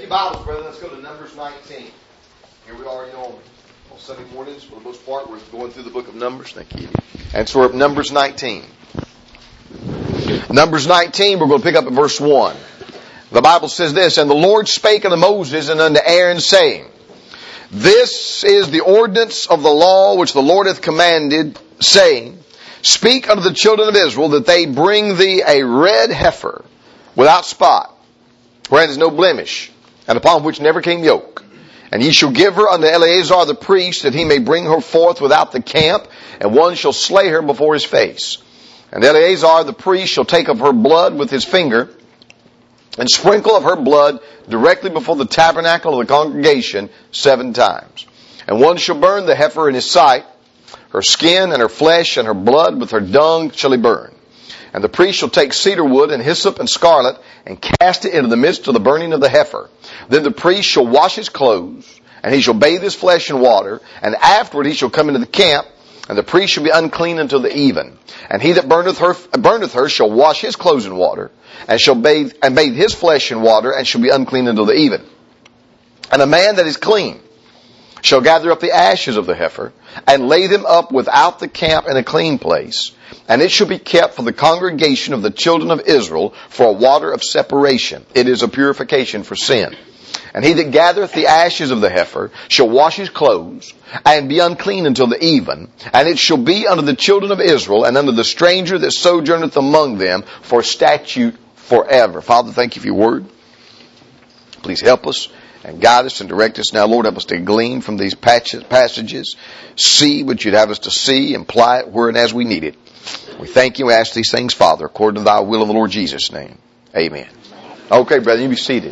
your Bibles, brother. Let's go to Numbers 19. Here we are, on Sunday mornings. For the most part, we're going through the book of Numbers. Thank you. And so we're at Numbers 19. Numbers 19, we're going to pick up at verse 1. The Bible says this, And the Lord spake unto Moses and unto Aaron, saying, This is the ordinance of the law which the Lord hath commanded, saying, Speak unto the children of Israel that they bring thee a red heifer without spot, wherein is no blemish, and upon which never came yoke. And ye shall give her unto Eleazar the priest, that he may bring her forth without the camp, and one shall slay her before his face. And Eleazar the priest shall take of her blood with his finger, and sprinkle of her blood directly before the tabernacle of the congregation 7 times. And one shall burn the heifer in his sight, her skin and her flesh and her blood with her dung shall he burn. And the priest shall take cedar wood and hyssop and scarlet and cast it into the midst of the burning of the heifer. Then the priest shall wash his clothes, and he shall bathe his flesh in water, and afterward he shall come into the camp, and the priest shall be unclean until the even. And he that burneth her shall wash his clothes in water, and shall bathe his flesh in water, and shall be unclean until the even. And a man that is clean shall gather up the ashes of the heifer, and lay them up without the camp in a clean place. And it shall be kept for the congregation of the children of Israel for a water of separation. It is a purification for sin. And he that gathereth the ashes of the heifer shall wash his clothes, and be unclean until the even. And it shall be unto the children of Israel, and unto the stranger that sojourneth among them, for statute forever. Father, thank you for your word. Please help us and guide us and direct us now. Lord, help us to glean from these passages, see what you'd have us to see, and apply it where and as we need it. We thank you and ask these things, Father, according to thy will in the Lord Jesus' name. Amen. Okay, brother, you be seated.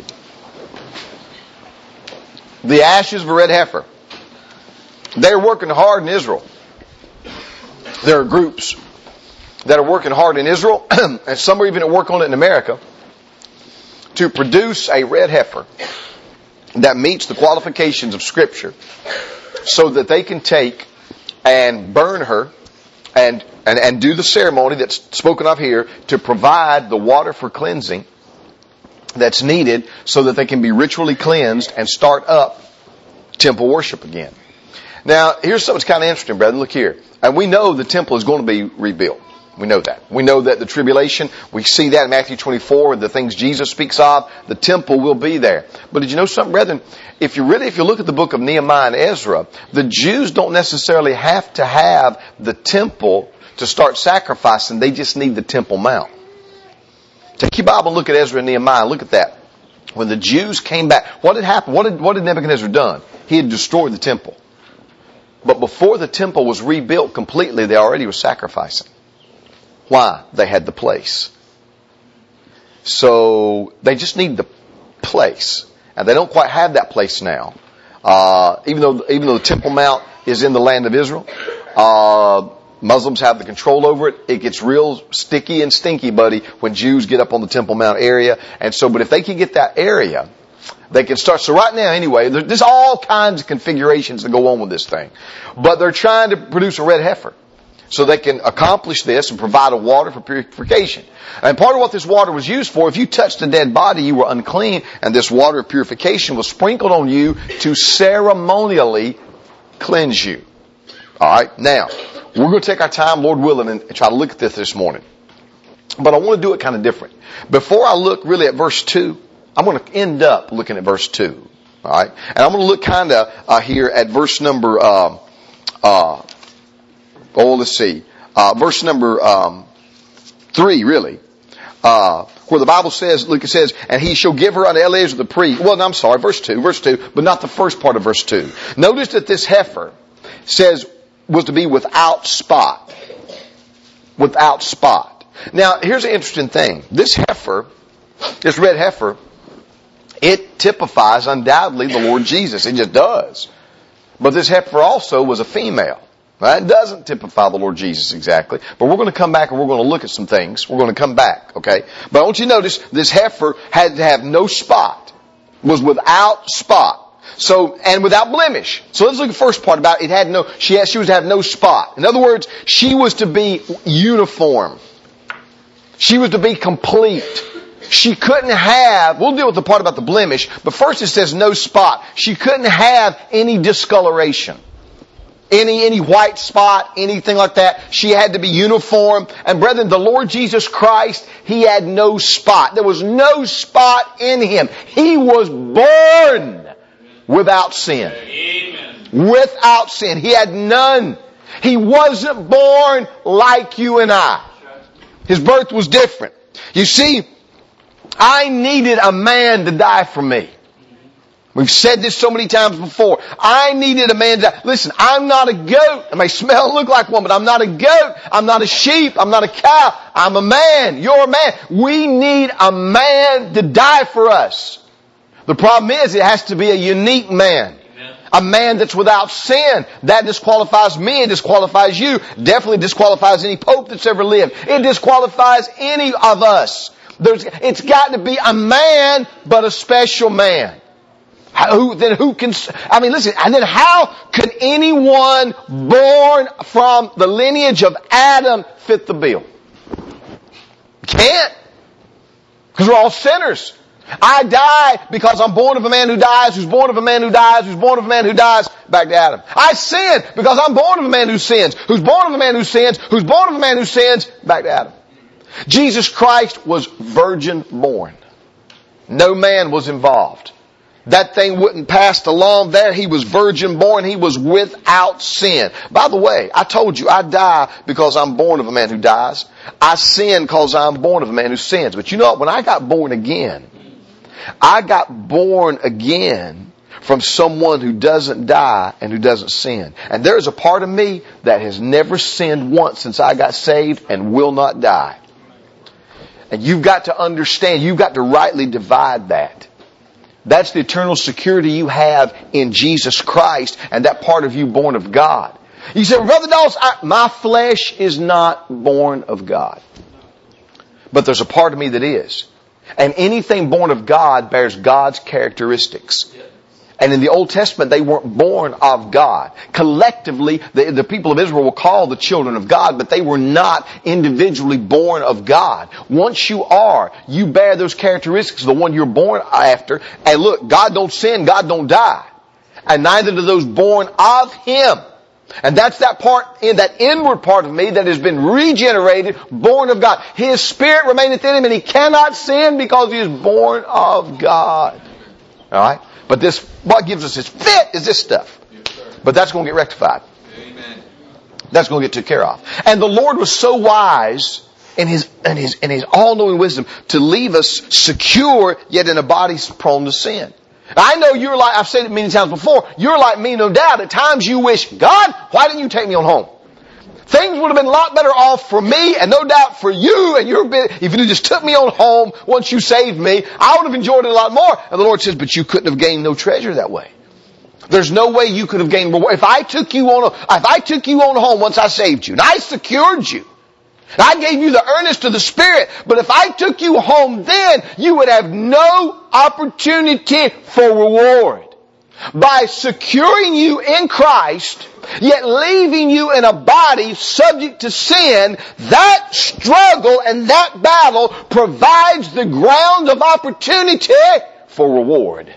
The ashes of a red heifer. They're working hard in Israel. There are groups that are working hard in Israel, and some are even at work on it in America, to produce a red heifer that meets the qualifications of Scripture, so that they can take and burn her and do the ceremony that's spoken of here to provide the water for cleansing that's needed so that they can be ritually cleansed and start up temple worship again. Now, here's something that's kind of interesting, brother. Look here. And we know the temple is going to be rebuilt. We know that. We know that the tribulation, we see that in Matthew 24, the things Jesus speaks of, the temple will be there. But did you know something, brethren? If you look at the book of Nehemiah and Ezra, the Jews don't necessarily have to have the temple to start sacrificing. They just need the Temple Mount. Take your Bible and look at Ezra and Nehemiah. Look at that. When the Jews came back, what had happened? What had Nebuchadnezzar done? He had destroyed the temple. But before the temple was rebuilt completely, they already were sacrificing. Why? They had the place. So they just need the place. And they don't quite have that place now. Even though the Temple Mount is in the land of Israel, Muslims have the control over it. It gets real sticky and stinky, buddy, when Jews get up on the Temple Mount area. And so, but if they can get that area, they can start. So right now, anyway, there's all kinds of configurations that go on with this thing. But they're trying to produce a red heifer so they can accomplish this and provide a water for purification. And part of what this water was used for, if you touched a dead body, you were unclean, and this water of purification was sprinkled on you to ceremonially cleanse you. All right, now, we're going to take our time, Lord willing, and try to look at this morning. But I want to do it kind of different. Before I look really at verse 2, I'm going to end up looking at verse 2. All right, and I'm going to look kind of here at verse number, verse number 3, really. Where the Bible says, look, it says, and he shall give her unto Eleazar the priest. Well, no, I'm sorry, verse 2, but not the first part of verse 2. Notice that this heifer says was to be without spot. Without spot. Now, here's an interesting thing. This heifer, this red heifer, it typifies undoubtedly the Lord Jesus. It just does. But this heifer also was a female. Right? It doesn't typify the Lord Jesus exactly. But we're going to come back and we're going to look at some things. We're going to come back, okay? But I want you to notice this heifer had to have no spot. Was without spot. So, and without blemish. So let's look at the first part about it. She was to have no spot. In other words, she was to be uniform. She was to be complete. She couldn't have, we'll deal with the part about the blemish, but first it says no spot. She couldn't have any discoloration. Any white spot, anything like that. She had to be uniform. And brethren, the Lord Jesus Christ, He had no spot. There was no spot in Him. He was born without sin. Amen. Without sin. He had none. He wasn't born like you and I. His birth was different. You see, I needed a man to die for me. We've said this so many times before. I needed a man to die. Listen, I'm not a goat. I may smell and look like one, but I'm not a goat. I'm not a sheep. I'm not a cow. I'm a man. You're a man. We need a man to die for us. The problem is it has to be a unique man. A man that's without sin. That disqualifies me. It disqualifies you. Definitely disqualifies any pope that's ever lived. It disqualifies any of us. It's got to be a man, but a special man. Who can, I mean, listen, and then how could anyone born from the lineage of Adam fit the bill? Can't. Because we're all sinners. I die because I'm born of a man who dies, who's born of a man who dies, who's born of a man who dies, back to Adam. I sin because I'm born of a man who sins, who's born of a man who sins, who's born of a man who sins, back to Adam. Jesus Christ was virgin born. No man was involved. That thing wouldn't pass along there. He was virgin born. He was without sin. By the way, I told you I die because I'm born of a man who dies. I sin because I'm born of a man who sins. But you know what? When I got born again from someone who doesn't die and who doesn't sin. And there's a part of me that has never sinned once since I got saved and will not die. And you've got to understand, you've got to rightly divide that. That's the eternal security you have in Jesus Christ and that part of you born of God. You say, Brother Dawes, my flesh is not born of God. But there's a part of me that is. And anything born of God bears God's characteristics. And in the Old Testament, they weren't born of God. Collectively, the people of Israel were called the children of God, but they were not individually born of God. Once you are, you bear those characteristics, the one you're born after. And look, God don't sin, God don't die. And neither do those born of Him. And that's that part, in that inward part of me that has been regenerated, born of God. His Spirit remaineth in him, and he cannot sin because he is born of God. Alright? But this, what gives us his fit is this stuff. Yes, but that's going to get rectified. Amen. That's going to get taken care of. And the Lord was so wise in his all-knowing wisdom to leave us secure, yet in a body prone to sin. I know you're like, I've said it many times before, you're like me, no doubt. At times you wish, God, why didn't you take me on home? Things would have been a lot better off for me and no doubt for you and if you just took me on home once you saved me, I would have enjoyed it a lot more. And the Lord says, but you couldn't have gained no treasure that way. There's no way you could have gained reward. If I took you on home once I saved you and I secured you, and I gave you the earnest of the Spirit, but if I took you home then, you would have no opportunity for reward. By securing you in Christ, yet leaving you in a body subject to sin, that struggle and that battle provides the ground of opportunity for reward.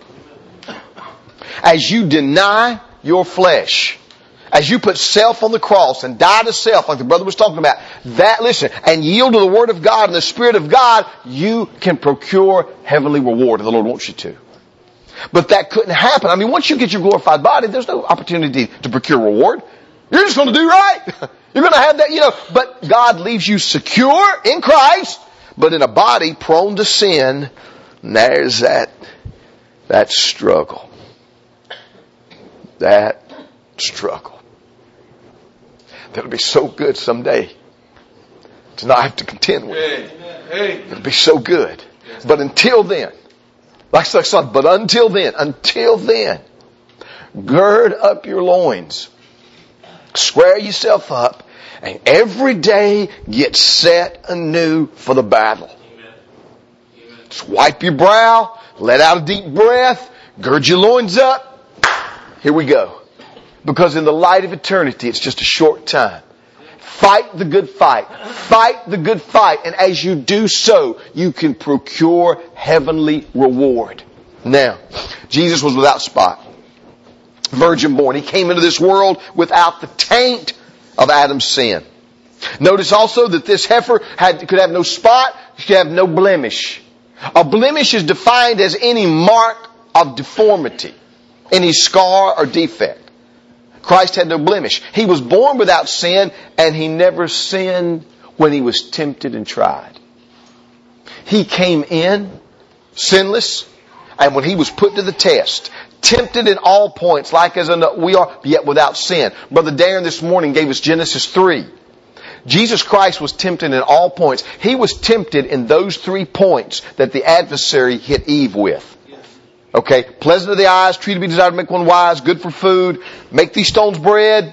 As you deny your flesh, as you put self on the cross and die to self, like the brother was talking about, and yield to the Word of God and the Spirit of God, you can procure heavenly reward, and the Lord wants you to. But that couldn't happen. I mean, once you get your glorified body, there's no opportunity to procure reward. You're just going to do right. You're going to have that, but God leaves you secure in Christ, but in a body prone to sin. And there's that struggle. That struggle. That'll be so good someday to not have to contend with it. It'll be so good. But until then, but until then, gird up your loins, square yourself up, and every day get set anew for the battle. Just wipe your brow, let out a deep breath, gird your loins up. Here we go. Because in the light of eternity, it's just a short time. Fight the good fight. Fight the good fight. And as you do so, you can procure heavenly reward. Now, Jesus was without spot. Virgin born. He came into this world without the taint of Adam's sin. Notice also that this heifer could have no spot, could have no blemish. A blemish is defined as any mark of deformity, any scar or defect. Christ had no blemish. He was born without sin, and He never sinned when He was tempted and tried. He came in sinless, and when He was put to the test, tempted in all points, like as we are, yet without sin. Brother Darren this morning gave us Genesis 3. Jesus Christ was tempted in all points. He was tempted in those 3 points that the adversary hit Eve with. Okay, pleasant to the eyes, tree to be desired to make one wise, good for food, make these stones bread.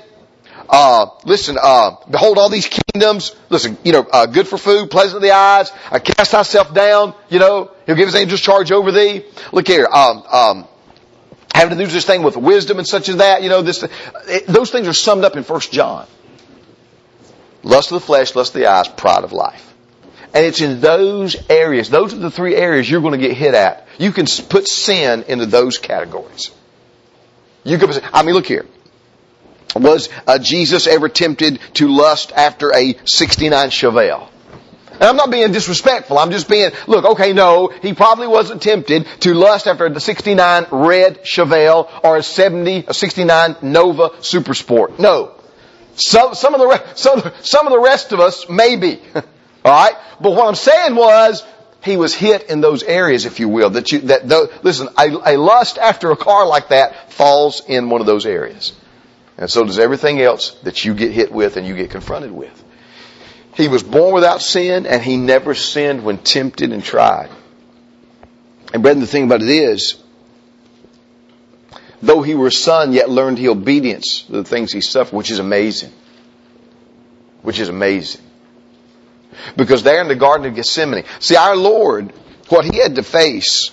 Behold all these kingdoms. Listen, good for food, pleasant to the eyes, cast thyself down, He'll give His angels charge over thee. Look here, having to do this thing with wisdom and such as that, those things are summed up in 1 John. Lust of the flesh, lust of the eyes, pride of life. And it's in those areas, those are the 3 areas you're going to get hit at. You can put sin into those categories. Look here. Was Jesus ever tempted to lust after a 69 Chevelle? And I'm not being disrespectful. I'm just being, no, He probably wasn't tempted to lust after the 69 red Chevelle or a 69 Nova Super Sport. No. Some of the rest of us, maybe. Alright? But what I'm saying was, he was hit in those areas, if you will. Listen, a lust after a car like that falls in one of those areas. And so does everything else that you get hit with and you get confronted with. He was born without sin, and He never sinned when tempted and tried. And brethren, the thing about it is, though He were a son, yet learned He obedience to the things He suffered, which is amazing. Which is amazing. Because there in the Garden of Gethsemane, see, our Lord, what He had to face,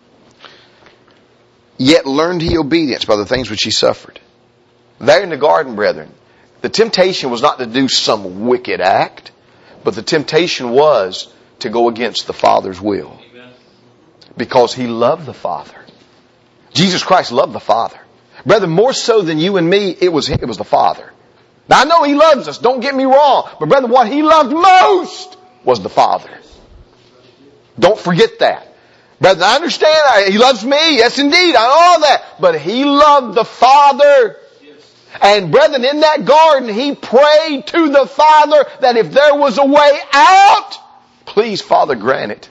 yet learned He obedience by the things which He suffered. There in the garden, brethren, the temptation was not to do some wicked act, but the temptation was to go against the Father's will. Because He loved the Father. Jesus Christ loved the Father. Brethren, more so than you and me, it was the Father. Now, I know He loves us, don't get me wrong. But brethren, what He loved most was the Father. Don't forget that. Brethren, I understand, He loves me, yes indeed, I know all that. But He loved the Father. And brethren, in that garden, He prayed to the Father that if there was a way out, please, Father, grant it.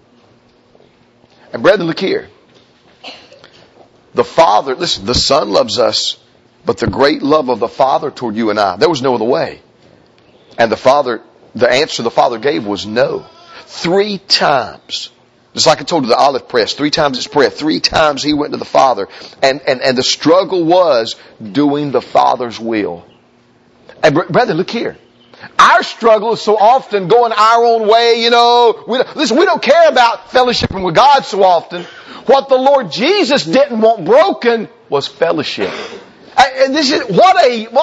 And brethren, look here. The Father, listen, the Son loves us, but the great love of the Father toward you and I, there was no other way. And the answer the Father gave was no. 3 times. Just like I told you, the olive press, 3 times it's prayer. 3 times He went to the Father. And the struggle was doing the Father's will. And brethren, look here. Our struggle is so often going our own way, We don't care about fellowshipping with God so often. What the Lord Jesus didn't want broken was fellowship. And this is, what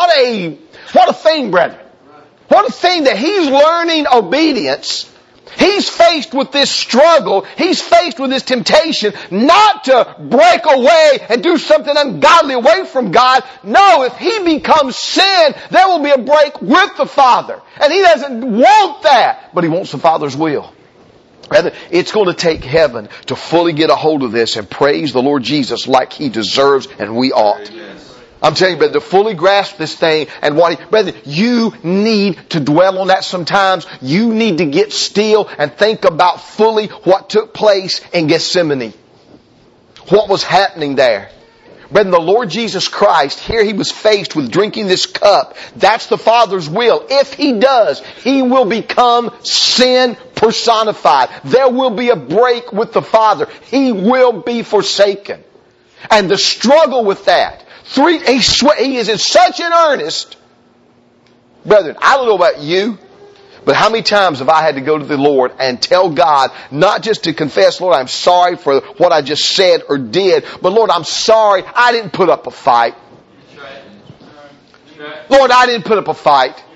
a thing, brethren. What a thing that He's learning obedience. He's faced with this struggle. He's faced with this temptation not to break away and do something ungodly away from God. No, if He becomes sin, there will be a break with the Father. And He doesn't want that, but He wants the Father's will. Rather, it's going to take heaven to fully get a hold of this and praise the Lord Jesus like He deserves and we ought. Amen. I'm telling you, brother, to fully grasp this thing and brother, you need to dwell on that sometimes. You need to get still and think about fully what took place in Gethsemane. What was happening there. Brethren, the Lord Jesus Christ, here He was faced with drinking this cup. That's the Father's will. If He does, He will become sin personified. There will be a break with the Father. He will be forsaken. And the struggle with that, He is in such an earnest. Brethren, I don't know about you, but how many times have I had to go to the Lord and tell God, not just to confess, Lord, I'm sorry for what I just said or did, but Lord, I'm sorry, I didn't put up a fight. Lord, I didn't put up a fight.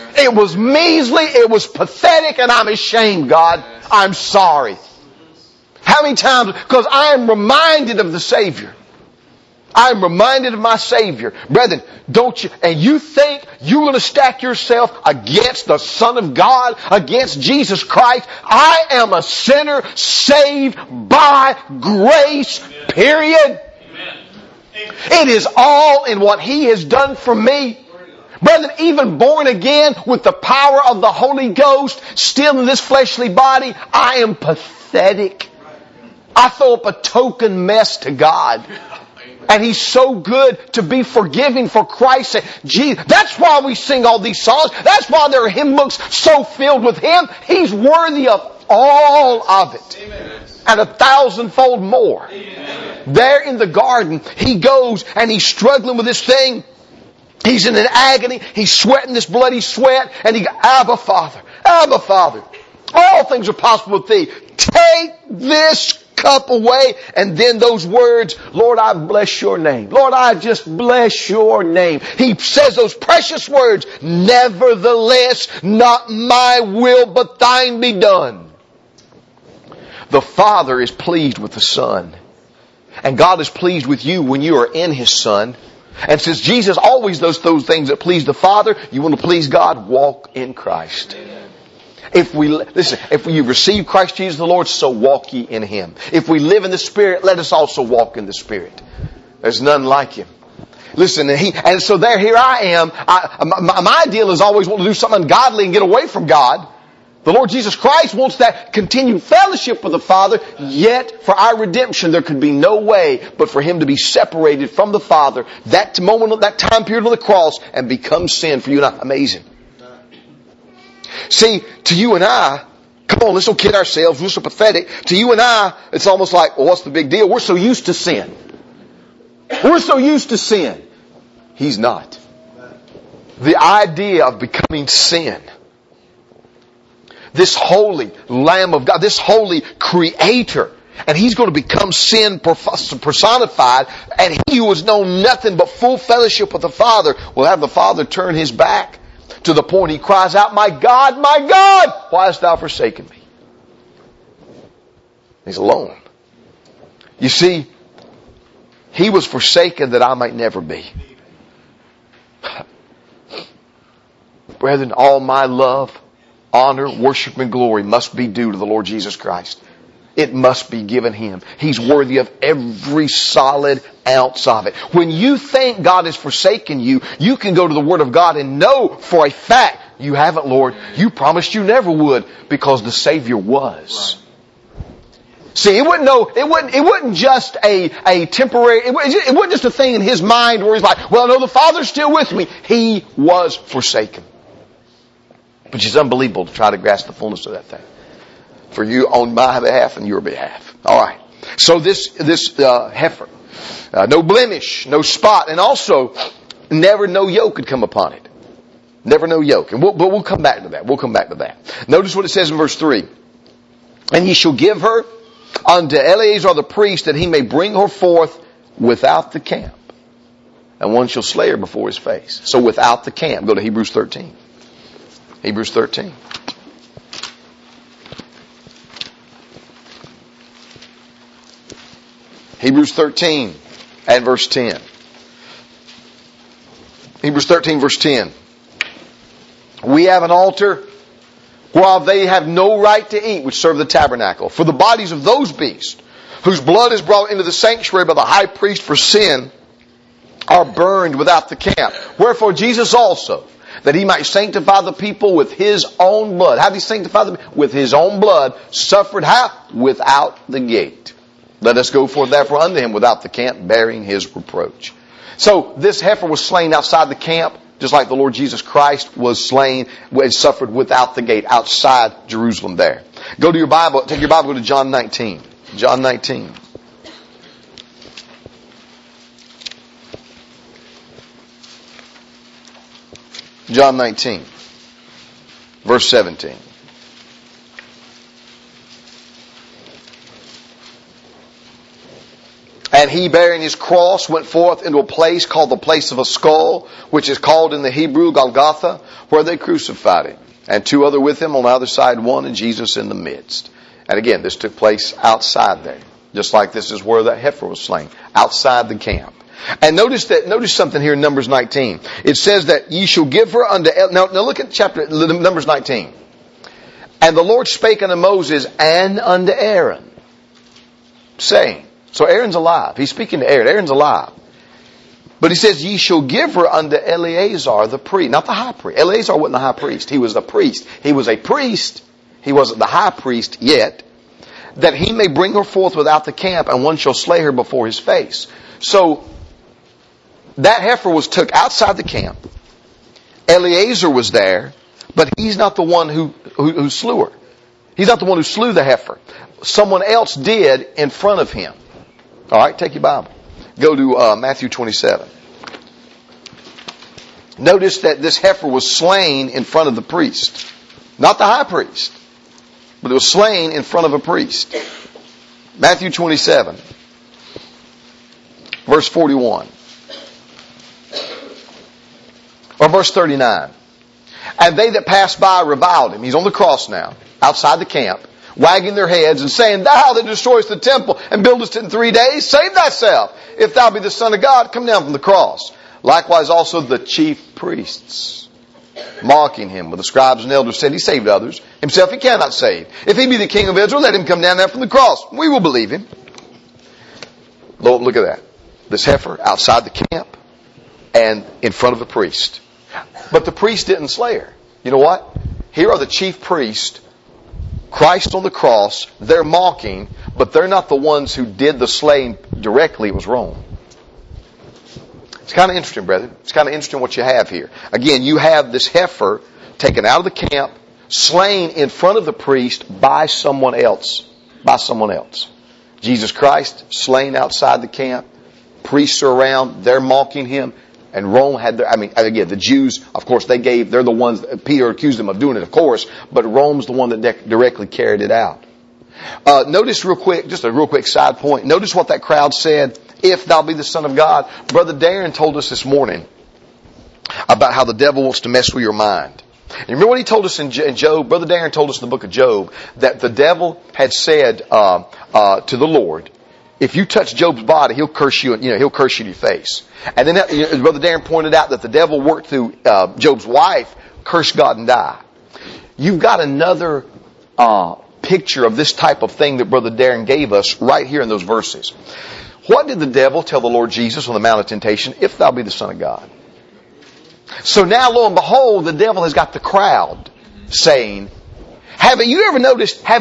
It was measly, it was pathetic, and I'm ashamed, God. I'm sorry. How many times? Because I am reminded of the Savior. I'm reminded of my Savior. Brethren, don't you, and you think you're going to stack yourself against the Son of God, against Jesus Christ? I am a sinner saved by grace, period. It is all in what He has done for me. Brethren, even born again with the power of the Holy Ghost, still in this fleshly body, I am pathetic. I throw up a token mess to God. And He's so good to be forgiving for Christ's sake. Gee, that's why we sing all these songs. That's why there are hymn books so filled with Him. He's worthy of all of it. Amen. And 1,000-fold more. Amen. There in the garden, He goes and He's struggling with this thing. He's in an agony. He's sweating this bloody sweat. And He goes, Abba, Father. Abba, Father. All things are possible with Thee. Take this cup away. And then those words, Lord, I bless Your name. Lord, I just bless Your name. He says those precious words, nevertheless, not my will, but Thine be done. The Father is pleased with the Son. And God is pleased with you when you are in His Son. And since Jesus always does those things that please the Father, you want to please God, walk in Christ. If you receive Christ Jesus the Lord, so walk ye in Him. If we live in the Spirit, let us also walk in the Spirit. There's none like Him. Listen, and so here I am. My ideal is always want to do something ungodly and get away from God. The Lord Jesus Christ wants that continued fellowship with the Father, yet for our redemption there could be no way but for Him to be separated from the Father, that moment, that time period on the cross, and become sin for you and I. Amazing. See, to you and I, come on, let's don't kid ourselves, we're so pathetic. To you and I, it's almost like, well, what's the big deal? We're so used to sin. We're so used to sin. He's not. The idea of becoming sin, this holy Lamb of God, this holy Creator, and He's going to become sin personified, and He who has known nothing but full fellowship with the Father will have the Father turn His back to the point He cries out, my God, why hast Thou forsaken me? He's alone. You see, He was forsaken that I might never be. Brethren, all my love, honor, worship, and glory must be due to the Lord Jesus Christ. It must be given Him. He's worthy of every solid ounce of it. When you think God has forsaken you, you can go to the Word of God and know for a fact, you haven't, Lord. You promised you never would, because the Savior was. See, it wasn't just a temporary, it wasn't just a thing in His mind where He's like, well, no, the Father's still with me. He was forsaken. Which is unbelievable to try to grasp the fullness of that thing. For you on my behalf and your behalf. Alright. So this heifer, no blemish, no spot, and also never no yoke could come upon it. Never no yoke. And we'll come back to that. We'll come back to that. Notice what it says in verse 3. And ye shall give her unto Eleazar the priest, that he may bring her forth without the camp. And one shall slay her before his face. So without the camp. Go to Hebrews 13. Hebrews 13. Hebrews 13 and verse 10. Hebrews 13 verse 10. We have an altar while they have no right to eat, which serve the tabernacle. For the bodies of those beasts, whose blood is brought into the sanctuary by the high priest for sin, are burned without the camp. Wherefore Jesus also, that He might sanctify the people with His own blood. How did He sanctify them? With His own blood, suffered how? Without the gate. Let us go forth therefore unto Him without the camp, bearing His reproach. So this heifer was slain outside the camp, just like the Lord Jesus Christ was slain and suffered without the gate, outside Jerusalem there. Go to your Bible, take your Bible, go to John 19. John 19. John 19, verse 17. And he, bearing his cross, went forth into a place called the place of a skull, which is called in the Hebrew Golgotha, where they crucified him. And 2 other with him on either side, one and Jesus in the midst. And again, this took place outside there. Just like this is where that heifer was slain. Outside the camp. And notice something here in Numbers 19. It says that ye shall give her unto... Now look at Numbers 19. And the Lord spake unto Moses and unto Aaron, saying... So Aaron's alive. He's speaking to Aaron. Aaron's alive. But he says, ye shall give her unto Eleazar the priest. Not the high priest. Eleazar wasn't the high priest. He was the priest. He was a priest. He wasn't the high priest yet. That he may bring her forth without the camp, and one shall slay her before his face. So, that heifer was took outside the camp. Eleazar was there, but he's not the one who slew her. He's not the one who slew the heifer. Someone else did in front of him. All right, take your Bible. Go to Matthew 27. Notice that this heifer was slain in front of the priest. Not the high priest, but it was slain in front of a priest. Matthew 27, verse 41. Or verse 39. And they that passed by reviled him. He's on the cross now, outside the camp, wagging their heads and saying, Thou that destroyest the temple and buildest it in 3 days, save thyself. If thou be the Son of God, come down from the cross. Likewise also the chief priests, mocking him, with the scribes and elders, said, He saved others. Himself he cannot save. If he be the King of Israel, let him come down there from the cross. We will believe him. Lord, look at that. This heifer outside the camp and in front of the priest. But the priest didn't slay her. You know what? Here are the chief priests, Christ on the cross. They're mocking, but they're not the ones who did the slaying directly. It was Rome. It's kind of interesting, brethren. It's kind of interesting what you have here. Again, you have this heifer taken out of the camp, slain in front of the priest by someone else. By someone else. Jesus Christ, slain outside the camp. Priests are around. They're mocking him. And Rome had again, the Jews, of course, they're the ones, Peter accused them of doing it, of course, but Rome's the one that directly carried it out. Notice real quick, just a real quick side point. Notice what that crowd said, if thou be the Son of God. Brother Darren told us this morning about how the devil wants to mess with your mind. And remember what he told us in Job? Brother Darren told us in the book of Job that the devil had said to the Lord, if you touch Job's body, he'll curse you, he'll curse you in your face. And then Brother Darren pointed out that the devil worked through Job's wife, curse God and die. You've got another picture of this type of thing that Brother Darren gave us right here in those verses. What did the devil tell the Lord Jesus on the Mount of Temptation? If thou be the Son of God. So now, lo and behold, the devil has got the crowd saying, haven't you ever,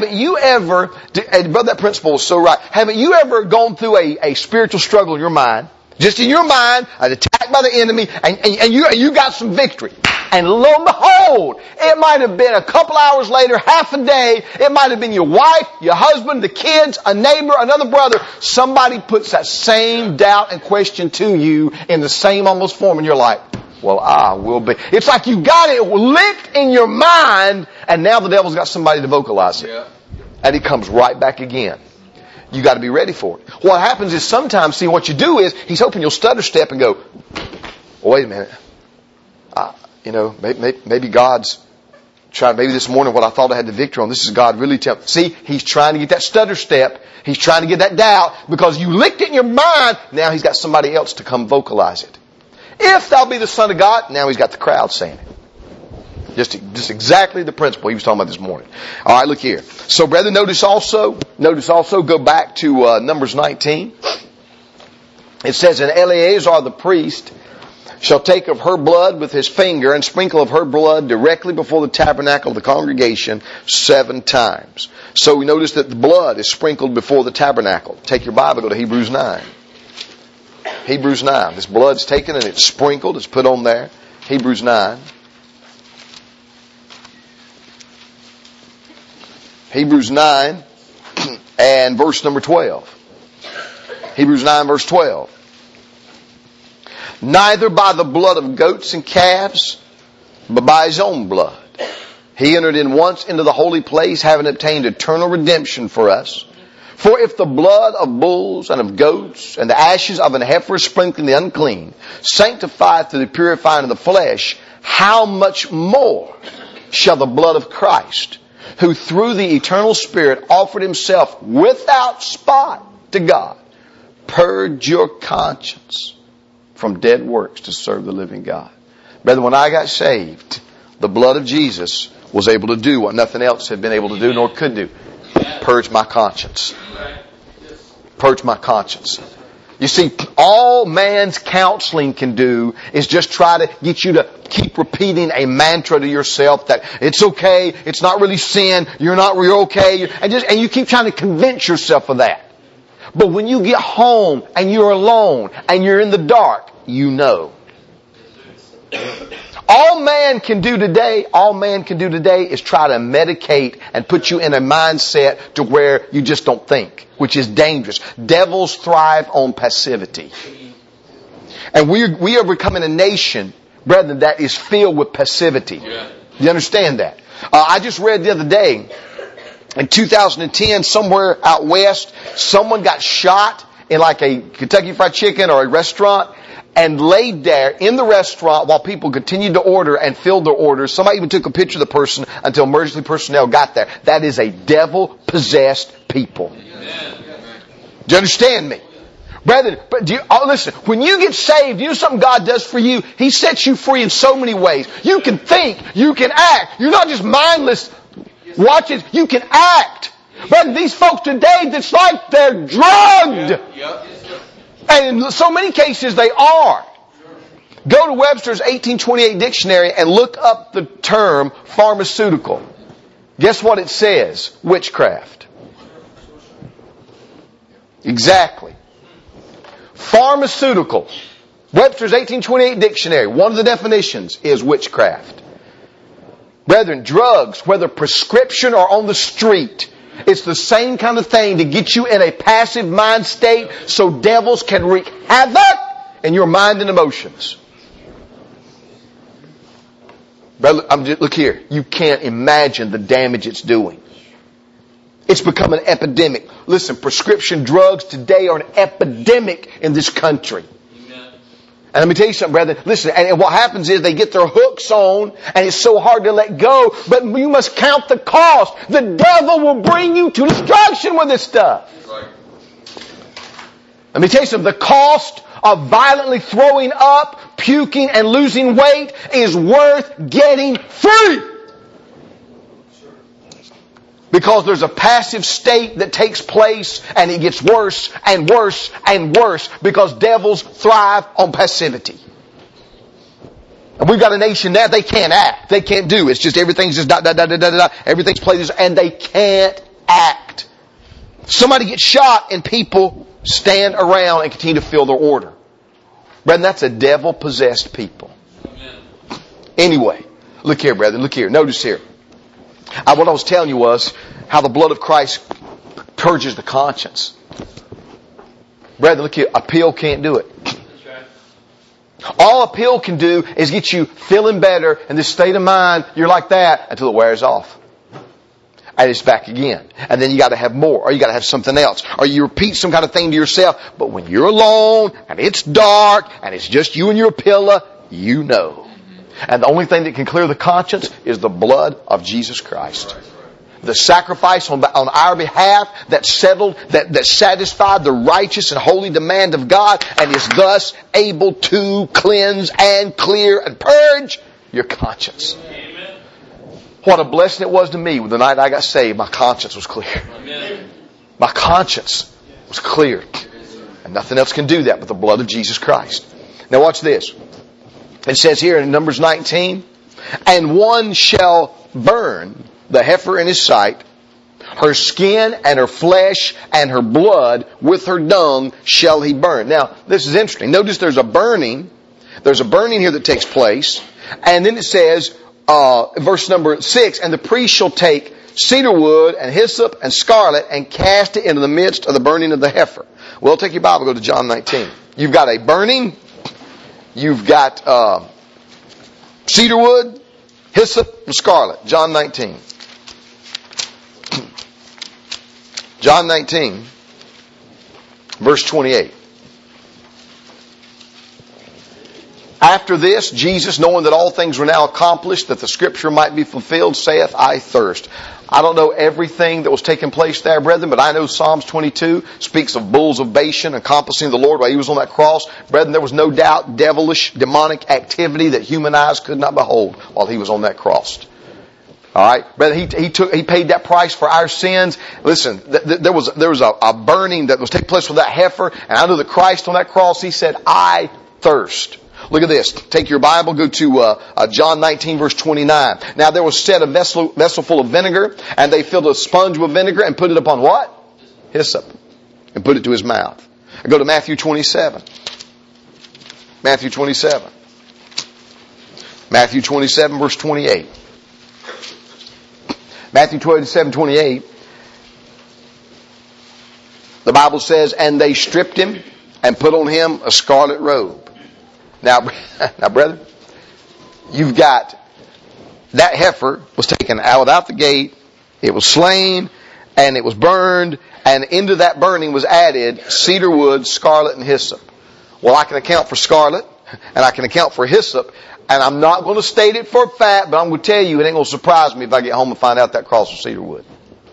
and brother, that principle is so right, haven't you ever gone through a spiritual struggle in your mind, just in your mind, an attack by the enemy, and you got some victory. And lo and behold, it might have been a couple hours later, half a day, it might have been your wife, your husband, the kids, a neighbor, another brother, somebody puts that same doubt and question to you in the same almost form, and you're like, well, I will be. It's like you got it licked in your mind, and now the devil's got somebody to vocalize it. Yeah. And he comes right back again. You got to be ready for it. What happens is sometimes, see, what you do is, he's hoping you'll stutter step and go, well, wait a minute. Maybe God's trying, maybe this morning what I thought I had the victory on, this is God really telling. See, he's trying to get that stutter step. He's trying to get that doubt because you licked it in your mind. Now he's got somebody else to come vocalize it. If thou be the Son of God, now he's got the crowd saying it. Just exactly the principle he was talking about this morning. All right, look here. So, brethren, notice also, go back to Numbers 19. It says, and Eleazar the priest shall take of her blood with his finger and sprinkle of her blood directly before the tabernacle of the congregation 7 times. So we notice that the blood is sprinkled before the tabernacle. Take your Bible, go to Hebrews 9. Hebrews 9. This blood's taken and it's sprinkled. It's put on there. Hebrews 9. Hebrews 9 and verse number 12. Hebrews 9 verse 12. Neither by the blood of goats and calves, but by his own blood. He entered in once into the holy place, having obtained eternal redemption for us. For if the blood of bulls and of goats and the ashes of an heifer sprinkling the unclean sanctifieth to the purifying of the flesh, how much more shall the blood of Christ, who through the eternal Spirit offered himself without spot to God, purge your conscience from dead works to serve the living God. Brother, when I got saved, the blood of Jesus was able to do what nothing else had been able to do nor could do. Purge my conscience. Purge my conscience. You see, all man's counseling can do is just try to get you to keep repeating a mantra to yourself that it's okay, it's not really sin, you're okay, and you keep trying to convince yourself of that. But when you get home and you're alone and you're in the dark, you know. All man can do today is try to medicate and put you in a mindset to where you just don't think, which is dangerous. Devils thrive on passivity. And we are becoming a nation, brethren, that is filled with passivity. You understand that? I just read the other day, in 2010, somewhere out west, someone got shot in like a Kentucky Fried Chicken or a restaurant, and laid there in the restaurant while people continued to order and filled their orders. Somebody even took a picture of the person until emergency personnel got there. That is a devil-possessed people. Do you understand me? Brethren, listen, when you get saved, you know something God does for you? He sets you free in so many ways. You can think, you can act. You're not just mindless watching, you can act. But these folks today, it's like they're drugged. And in so many cases they are. Go to Webster's 1828 dictionary and look up the term pharmaceutical. Guess what it says? Witchcraft. Exactly. Pharmaceutical. Webster's 1828 dictionary. One of the definitions is witchcraft. Brethren, drugs, whether prescription or on the street, it's the same kind of thing to get you in a passive mind state so devils can wreak havoc in your mind and emotions. Brother, look here. You can't imagine the damage it's doing. It's become an epidemic. Listen, prescription drugs today are an epidemic in this country. And let me tell you something, brethren. Listen, and what happens is they get their hooks on, and it's so hard to let go, but you must count the cost. The devil will bring you to destruction with this stuff. Right. Let me tell you something. The cost of violently throwing up, puking, and losing weight is worth getting free. Because there's a passive state that takes place and it gets worse and worse and worse because devils thrive on passivity. And we've got a nation now, they can't act. They can't do. It's just everything's just everything's played and they can't act. Somebody gets shot and people stand around and continue to fill their order. Brethren, that's a devil-possessed people. Anyway, look here, brethren, look here. Notice here. What I was telling you was how the blood of Christ purges the conscience. Brethren, look here. A pill can't do it. All a pill can do is get you feeling better in this state of mind. You're like that until it wears off. And it's back again. And then you got to have more. Or you got to have something else. Or you repeat some kind of thing to yourself. But when you're alone and it's dark and it's just you and your pillow, you know. And the only thing that can clear the conscience is the blood of Jesus Christ. The sacrifice on our behalf that settled, that satisfied the righteous and holy demand of God and is thus able to cleanse and clear and purge your conscience. Amen. What a blessing it was to me the night I got saved. My conscience was clear. Amen. My conscience was clear. And nothing else can do that but the blood of Jesus Christ. Now watch this. It says here in Numbers 19, and one shall burn the heifer in his sight, her skin and her flesh and her blood with her dung shall he burn. Now, this is interesting. Notice there's a burning here that takes place. And then it says, verse number 6, and the priest shall take cedar wood and hyssop and scarlet and cast it into the midst of the burning of the heifer. Well, take your Bible, go to John 19. You've got a burning. You've got cedar wood, hyssop, and scarlet. John 19. John 19, verse 28. After this, Jesus, knowing that all things were now accomplished, that the scripture might be fulfilled, saith, I thirst. I don't know everything that was taking place there, brethren, but I know Psalms 22 speaks of bulls of Bashan accomplishing the Lord while He was on that cross. Brethren, there was no doubt devilish, demonic activity that human eyes could not behold while He was on that cross. Alright? Brethren, He paid that price for our sins. Listen, there was a burning that was taking place with that heifer, and I know that Christ on that cross, He said, I thirst. Look at this. Take your Bible, go to John 19, verse 29. Now there was set a vessel full of vinegar, and they filled a sponge with vinegar and put it upon what? Hyssop. And put it to His mouth. I go to Matthew 27. Matthew 27. Matthew 27, verse 28. Matthew 27, 28. The Bible says, and they stripped Him and put on Him a scarlet robe. Now, brethren, you've got that heifer was taken out without the gate. It was slain and it was burned, and into that burning was added cedar wood, scarlet, and hyssop. Well, I can account for scarlet and I can account for hyssop, and I'm not going to state it for a fact, but I'm going to tell you it ain't going to surprise me if I get home and find out that cross was cedar wood.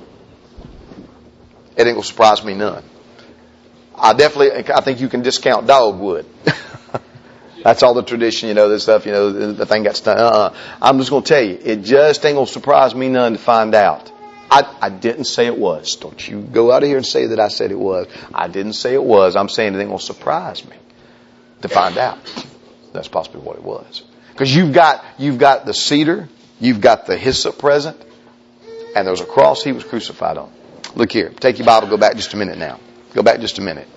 It ain't going to surprise me none. I think you can discount dogwood. That's all the tradition, this stuff, the thing got stuck. I'm just going to tell you, it just ain't going to surprise me none to find out. I didn't say it was. Don't you go out of here and say that I said it was. I didn't say it was. I'm saying it ain't going to surprise me to find out. That's possibly what it was. Because you've got the cedar, you've got the hyssop present, and there's a cross He was crucified on. Look here. Take your Bible, go back just a minute now. Go back just a minute.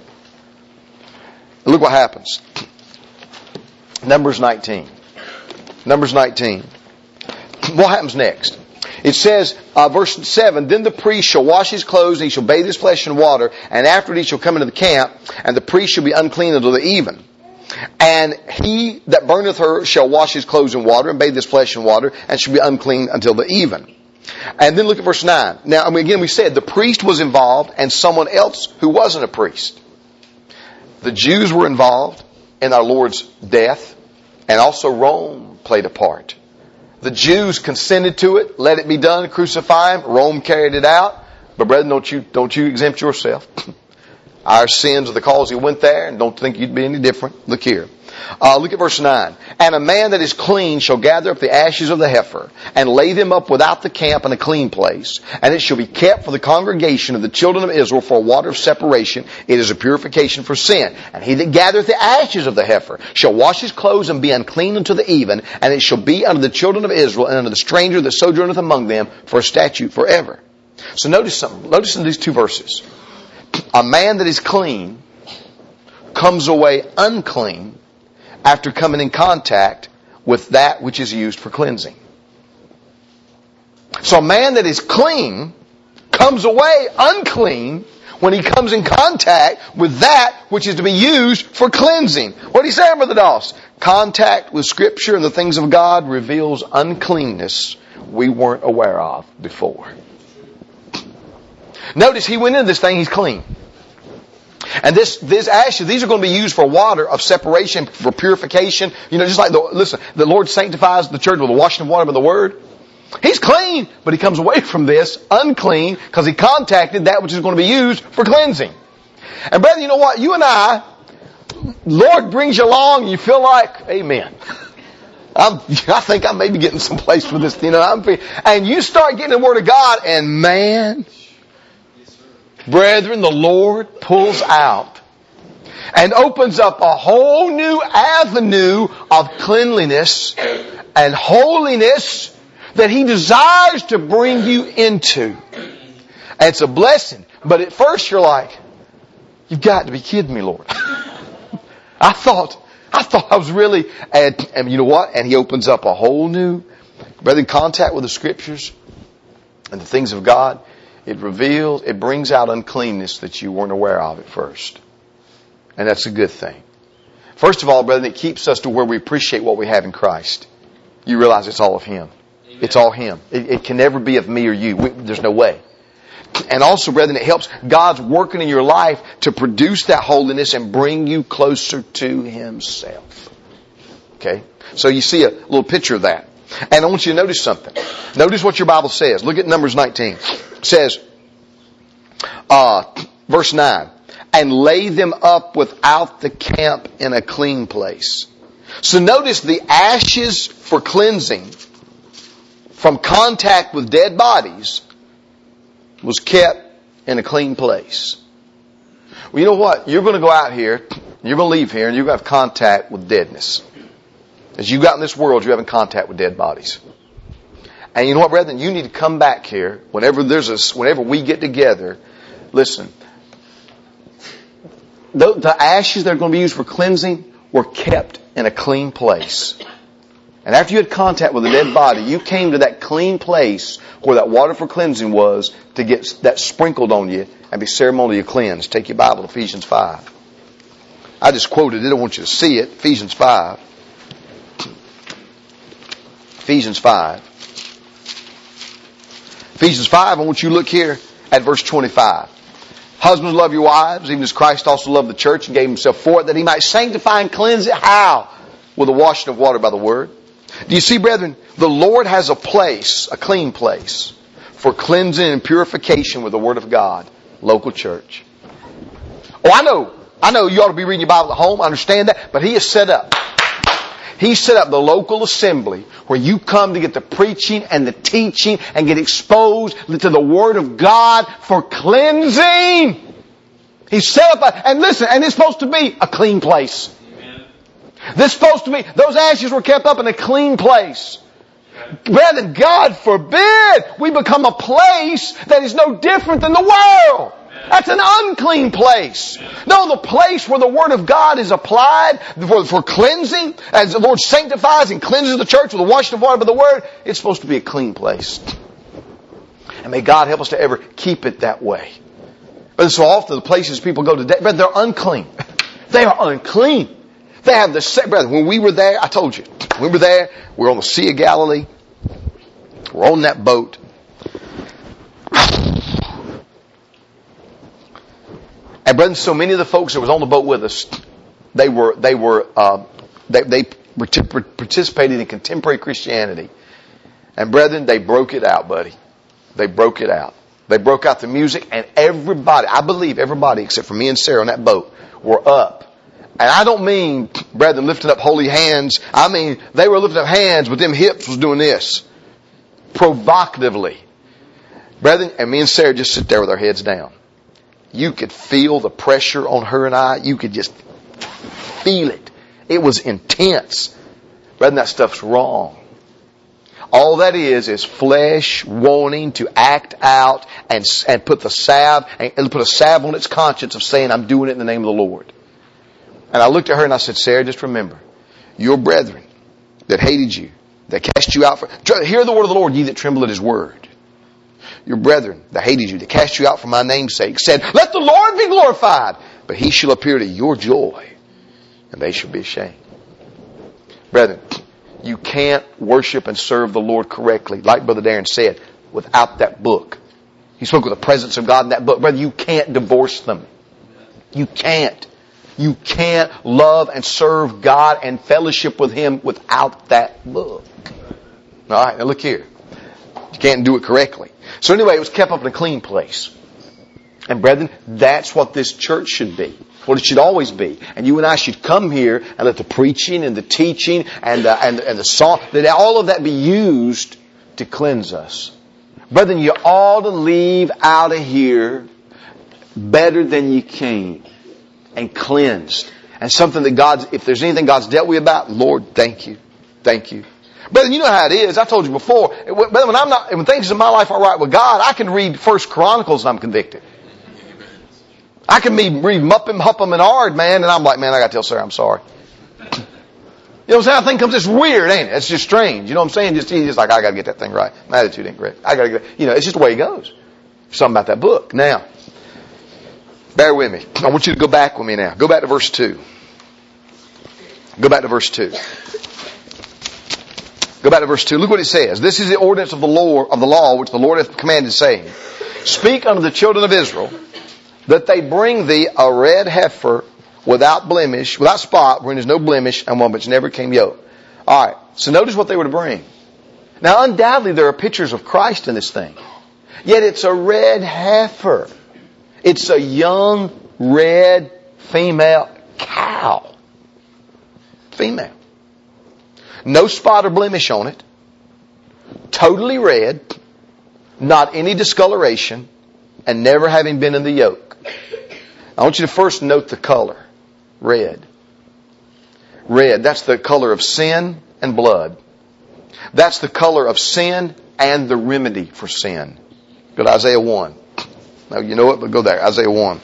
Look what happens. Numbers 19. Numbers 19. What happens next? It says, verse 7, then the priest shall wash his clothes, and he shall bathe his flesh in water, and afterward he shall come into the camp, and the priest shall be unclean until the even. And he that burneth her shall wash his clothes in water, and bathe his flesh in water, and shall be unclean until the even. And then look at verse 9. Now, again, we said the priest was involved, and someone else who wasn't a priest. The Jews were involved in our Lord's death, and also Rome played a part. The Jews consented to it, let it be done, crucify Him. Rome carried it out. But brethren, don't you exempt yourself. Our sins are the cause He went there, and don't think you'd be any different. Look here. Look at verse 9. And a man that is clean shall gather up the ashes of the heifer, and lay them up without the camp in a clean place. And it shall be kept for the congregation of the children of Israel for a water of separation. It is a purification for sin. And he that gathereth the ashes of the heifer shall wash his clothes and be unclean unto the even. And it shall be unto the children of Israel and unto the stranger that sojourneth among them for a statute forever. So notice something. Notice in these two verses. A man that is clean comes away unclean after coming in contact with that which is used for cleansing. So a man that is clean comes away unclean when he comes in contact with that which is to be used for cleansing. What are you saying, Brother Doss? Contact with Scripture and the things of God reveals uncleanness we weren't aware of before. Notice he went into this thing, he's clean. And this ashes, these are going to be used for water of separation, for purification. Just like the Lord sanctifies the church with the washing of water by the Word. He's clean, but he comes away from this unclean because he contacted that which is going to be used for cleansing. And brethren, you know what? You and I, Lord brings you along and you feel like, amen. I think I may be getting someplace with this, and you start getting the Word of God, and man, brethren, the Lord pulls out and opens up a whole new avenue of cleanliness and holiness that He desires to bring you into. And it's a blessing. But at first you're like, you've got to be kidding me, Lord. I thought I was really, and you know what? And He opens up a whole new, brethren, contact with the Scriptures and the things of God. It brings out uncleanness that you weren't aware of at first. And that's a good thing. First of all, brethren, it keeps us to where we appreciate what we have in Christ. You realize it's all of Him. Amen. It's all Him. It can never be of me or you. There's no way. And also, brethren, it helps God's working in your life to produce that holiness and bring you closer to Himself. Okay? So you see a little picture of that. And I want you to notice something. Notice what your Bible says. Look at Numbers 19. It says, verse 9, and lay them up without the camp in a clean place. So notice the ashes for cleansing from contact with dead bodies was kept in a clean place. Well, you know what? You're going to go out here, you're going to leave here, and you're going to have contact with deadness. As you got in this world, you're having contact with dead bodies. And you know what, brethren? You need to come back here whenever we get together. Listen, the ashes that are going to be used for cleansing were kept in a clean place. And after you had contact with a dead body, you came to that clean place where that water for cleansing was to get that sprinkled on you and be ceremonially cleansed. Take your Bible to Ephesians 5. I just quoted it. I want you to see it. Ephesians 5. Ephesians 5. Ephesians 5, I want you to look here at verse 25. Husbands, love your wives, even as Christ also loved the church and gave Himself for it, that He might sanctify and cleanse it. How? With the washing of water by the Word. Do you see, brethren? The Lord has a place, a clean place, for cleansing and purification with the Word of God. Local church. Oh, I know you ought to be reading your Bible at home. I understand that. But He has set up. He set up the local assembly where you come to get the preaching and the teaching and get exposed to the Word of God for cleansing. He set up and listen, and it's supposed to be a clean place. Amen. This supposed to be, those ashes were kept up in a clean place. Brethren, God forbid we become a place that is no different than the world. That's an unclean place. No, the place where the Word of God is applied for cleansing, as the Lord sanctifies and cleanses the church with the washing of water by the Word, it's supposed to be a clean place. And may God help us to ever keep it that way. But so often the places people go today, they're unclean. They are unclean. They have the, brother, when we were there, I told you, we were there, we were on the Sea of Galilee, we're on that boat. And brethren, so many of the folks that was on the boat with us, they participated in contemporary Christianity. And brethren, they broke it out, buddy. They broke it out. They broke out the music, and everybody, I believe everybody except for me and Sarah on that boat, were up. And I don't mean, brethren, lifting up holy hands. I mean, they were lifting up hands, but them hips was doing this. Provocatively. Brethren, and me and Sarah just sit there with our heads down. You could feel the pressure on her and I. You could just feel it. It was intense. Brethren, that stuff's wrong. All that is flesh wanting to act out and put the salve and put a salve on its conscience of saying, I'm doing it in the name of the Lord. And I looked at her and I said, Sarah, just remember, your brethren that hated you, that cast you out for, hear the word of the Lord, ye that tremble at His word. Your brethren that hated you, that cast you out for my name's sake, said, let the Lord be glorified, but He shall appear to your joy, and they shall be ashamed. Brethren, you can't worship and serve the Lord correctly, like Brother Darren said, without that book. He spoke of the presence of God in that book. Brother, you can't divorce them. You can't. You can't love and serve God and fellowship with Him without that book. All right, now look here. You can't do it correctly. So anyway, it was kept up in a clean place. And brethren, that's what this church should be. What it should always be. And you and I should come here and let the preaching and the teaching and the song, that all of that be used to cleanse us. Brethren, you ought to leave out of here better than you came. And cleansed. And something that if there's anything God's dealt with you about, Lord, thank you. Thank you. But you know how it is. I told you before. When things in my life are right with God, I can read 1 Chronicles and I'm convicted. I can read Muppim, Huppim, and Ard, man, and I'm like, man, I gotta tell Sarah I'm sorry. You know what I'm saying? I think it's weird, ain't it? It's just strange. You know what I'm saying? He's just like, I gotta get that thing right. My attitude ain't correct. I gotta get it. It's just the way it goes. Something about that book. Now, bear with me. I want you to go back with me now. Go back to verse 2. Go back to verse 2. Go back to verse 2. Look what it says. This is the ordinance of the law which the Lord hath commanded, saying, Speak unto the children of Israel, that they bring thee a red heifer without blemish, without spot, wherein is no blemish, and one which never came yoked. Alright, so notice what they were to bring. Now undoubtedly there are pictures of Christ in this thing. Yet it's a red heifer. It's a young, red, female cow. Female. No spot or blemish on it. Totally red. Not any discoloration. And never having been in the yoke. I want you to first note the color. Red. Red. That's the color of sin and blood. That's the color of sin and the remedy for sin. Go to Isaiah 1. Now you know what, but go there. Isaiah 1.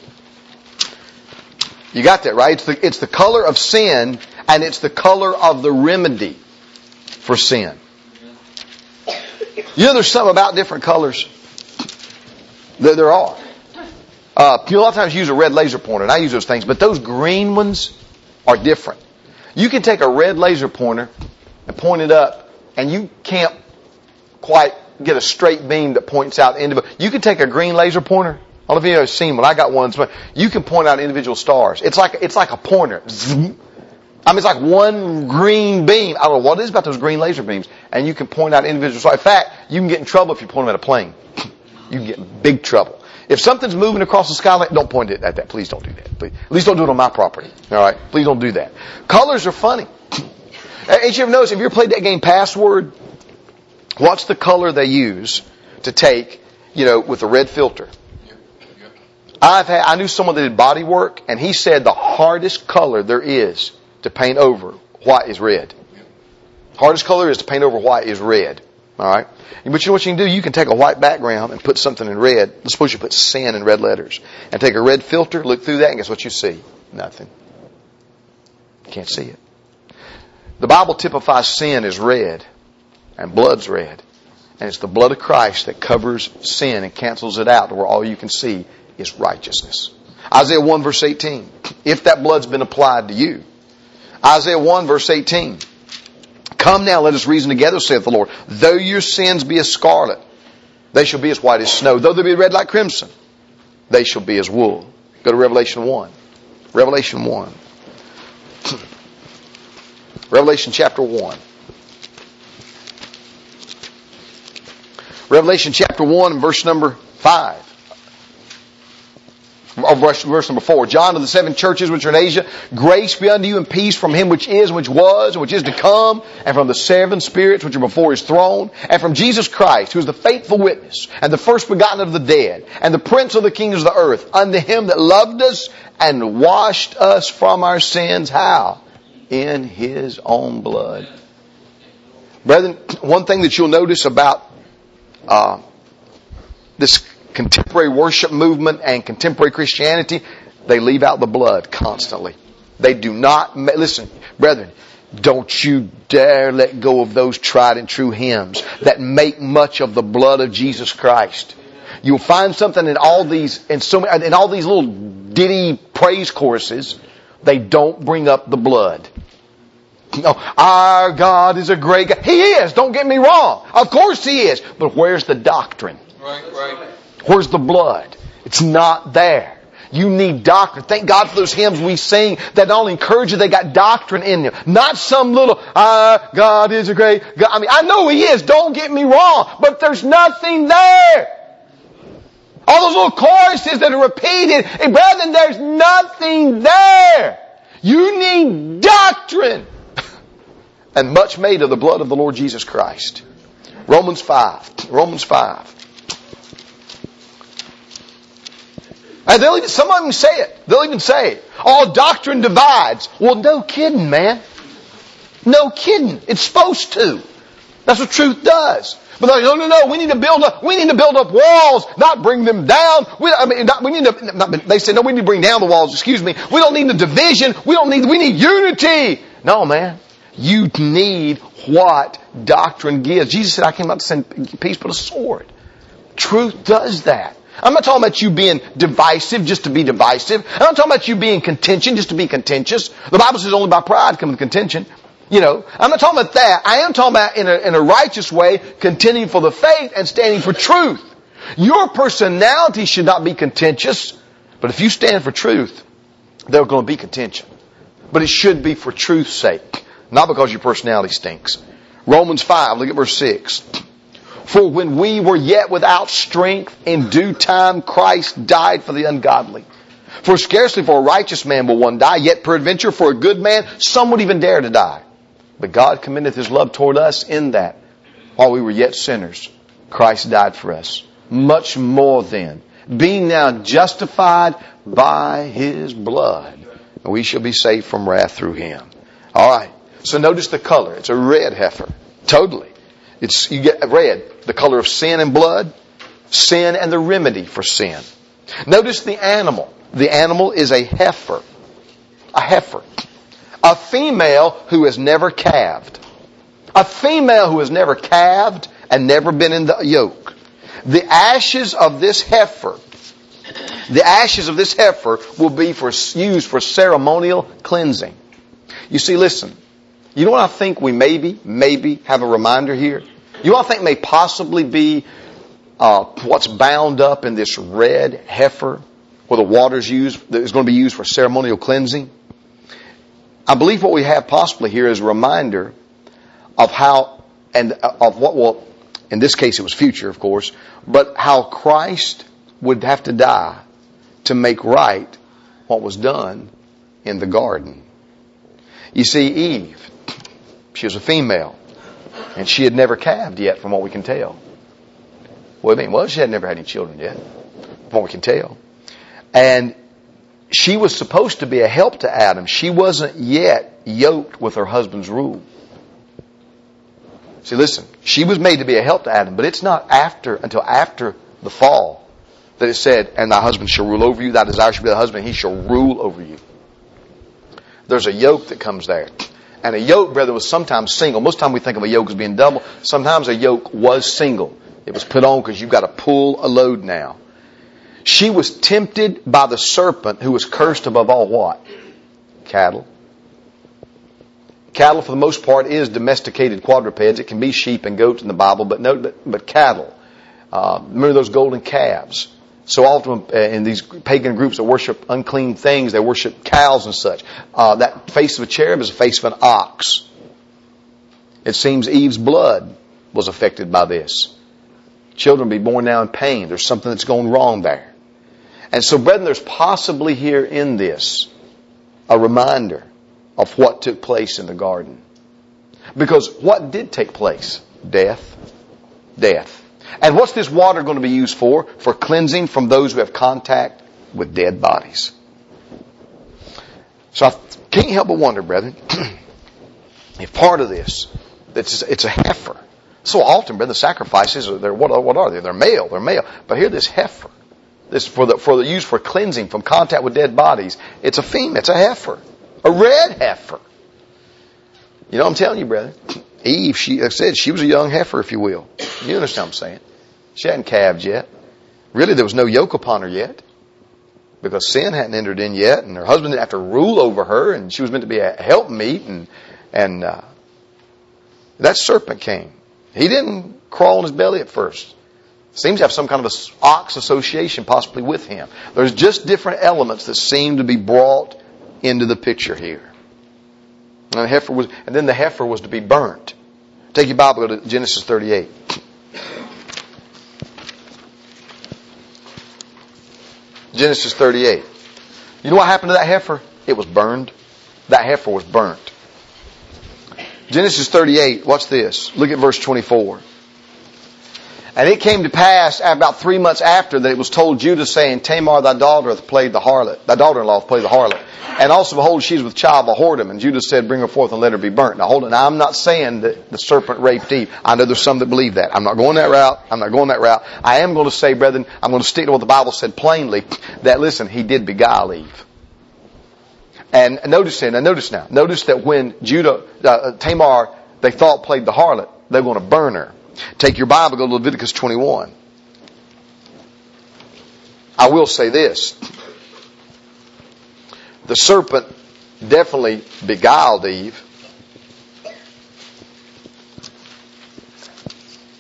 You got that, right? It's the color of sin, and it's the color of the remedy for sin. You know there's something about different colors? There are. A lot of times you use a red laser pointer, and I use those things, but those green ones are different. You can take a red laser pointer and point it up, and you can't quite get a straight beam that points out individual. You can take a green laser pointer. I don't know if you've ever seen one. I got one. You can point out individual stars. It's like a pointer. I mean, it's like one green beam. I don't know what it is about those green laser beams. And you can point out individual stars. In fact, you can get in trouble if you point them at a plane. You can get in big trouble. If something's moving across the sky, don't point it at that. Please don't do that. Please. At least don't do it on my property. All right? Please don't do that. Colors are funny. Ain't you ever noticed, if you ever played that game Password, what's the they use to take, with the red filter? I knew someone that did body work, and he said the hardest color there is to paint over white is red. Hardest color is to paint over white is red. Alright? But you know what you can do? You can take a white background and put something in red. Let's suppose you put sin in red letters. And take a red filter, look through that, and guess what you see? Nothing. You can't see it. The Bible typifies sin as red. And blood's red. And it's the blood of Christ that covers sin and cancels it out to where all you can see is righteousness. Isaiah 1 verse 18. If that blood's been applied to you. Isaiah 1 verse 18. Come now, let us reason together, saith the Lord. Though your sins be as scarlet, they shall be as white as snow. Though they be red like crimson, they shall be as wool. Go to Revelation 1. Revelation 1. Revelation chapter 1. Revelation chapter 1 and verse number 5. Or verse number 4. John to the 7 churches which are in Asia, grace be unto you and peace from him which is, and which was, and which is to come, and from the 7 spirits which are before his throne, and from Jesus Christ, who is the faithful witness, and the first begotten of the dead, and the prince of the kings of the earth, unto him that loved us and washed us from our sins. How? In his own blood. Brethren, one thing that you'll notice about this contemporary worship movement and contemporary Christianity, they leave out the blood constantly. They do not, listen, brethren, don't you dare let go of those tried and true hymns that make much of the blood of Jesus Christ. You'll find something in all these little ditty praise choruses, they don't bring up the blood. Our God is a great God. He is, don't get me wrong. Of course He is. But where's the doctrine? Right. Where's the blood? It's not there. You need doctrine. Thank God for those hymns we sing that not only encourage you, they got doctrine in them. Not some little, our God is a great God. I mean, I know He is, don't get me wrong, but there's nothing there. All those little choruses that are repeated, hey brethren, there's nothing there. You need doctrine. And much made of the blood of the Lord Jesus Christ. Romans 5. Romans 5. And some of them say it. They'll even say, all doctrine divides. Well, no kidding, man. No kidding. It's supposed to. That's what truth does. But they're like, no, we need to build up walls, not bring them down. They say, no, we need to bring down the walls, excuse me. We don't need the division. We need unity. No, man. You need what doctrine gives. Jesus said, I came out to send peace but a sword. Truth does that. I'm not talking about you being divisive just to be divisive. I'm not talking about you being contention just to be contentious. The Bible says only by pride cometh contention. I'm not talking about that. I am talking about in a righteous way, contending for the faith and standing for truth. Your personality should not be contentious, but if you stand for truth, there's going to be contention. But it should be for truth's sake, not because your personality stinks. Romans 5, look at verse 6. For when we were yet without strength, in due time Christ died for the ungodly. For scarcely for a righteous man will one die, yet peradventure for a good man some would even dare to die. But God commendeth His love toward us in that, while we were yet sinners, Christ died for us. Much more then, being now justified by His blood, we shall be saved from wrath through Him. All right. So notice the color. It's a red heifer. Totally. You get red, the color of sin and blood, sin and the remedy for sin. Notice the animal. The animal is a heifer. A heifer. A female who has never calved. A female who has never calved and never been in the yoke. The ashes of this heifer will be used for ceremonial cleansing. You see, listen. You know what I think we maybe have a reminder here? You know what I think may possibly be what's bound up in this red heifer where the water's used, that is going to be used for ceremonial cleansing? I believe what we have possibly here is a reminder of how, and of what will, in this case it was future, of course, but how Christ would have to die to make right what was done in the garden. You see, Eve, she was a female, and she had never calved yet, from what we can tell. Well, she had never had any children yet, from what we can tell. And she was supposed to be a help to Adam. She wasn't yet yoked with her husband's rule. See, listen, she was made to be a help to Adam, but it's not until after the fall that it said, and thy husband shall rule over you, thy desire shall be thy husband, he shall rule over you. There's a yoke that comes there. And a yoke, brother, was sometimes single. Most of the time we think of a yoke as being double. Sometimes a yoke was single. It was put on because you've got to pull a load now. She was tempted by the serpent who was cursed above all what? Cattle. Cattle, for the most part, is domesticated quadrupeds. It can be sheep and goats in the Bible, but cattle. Remember those golden calves. So often in these pagan groups that worship unclean things, they worship cows and such. That face of a cherub is the face of an ox. It seems Eve's blood was affected by this. Children be born now in pain. There's something that's going wrong there. And so, brethren, there's possibly here in this a reminder of what took place in the garden. Because what did take place? Death. Death. And what's this water going to be used for? For cleansing from those who have contact with dead bodies. So I can't help but wonder, brethren, if part of this, it's a heifer. So often, brethren, the sacrifices, what are they? They're male. But here this heifer, this for the use for cleansing from contact with dead bodies, it's a female, it's a heifer. A red heifer. You know what I'm telling you, brethren? Eve, she was a young heifer, if you will. You understand what I'm saying? She hadn't calved yet. Really, there was no yoke upon her yet. Because sin hadn't entered in yet, and her husband didn't have to rule over her, and she was meant to be a helpmeet, and that serpent came. He didn't crawl on his belly at first. Seems to have some kind of an ox association possibly with him. There's just different elements that seem to be brought into the picture here. And then the heifer was to be burnt. Take your Bible, go to Genesis 38. Genesis 38. You know what happened to that heifer? It was burned. That heifer was burnt. Genesis 38, watch this. Look at verse 24. And it came to pass about 3 months after that it was told Judah, saying, Tamar thy daughter hath played the harlot. Thy daughter-in-law hath played the harlot. And also, behold, she is with child of a whoredom. And Judah said, bring her forth and let her be burnt. Now hold it. Now I'm not saying that the serpent raped Eve. I know there's some that believe that. I'm not going that route. I am going to say, brethren, I'm going to stick to what the Bible said plainly, that, listen, he did beguile Eve. And notice that when Tamar, they thought played the harlot, they were going to burn her. Take your Bible, go to Leviticus 21. I will say this. The serpent definitely beguiled Eve.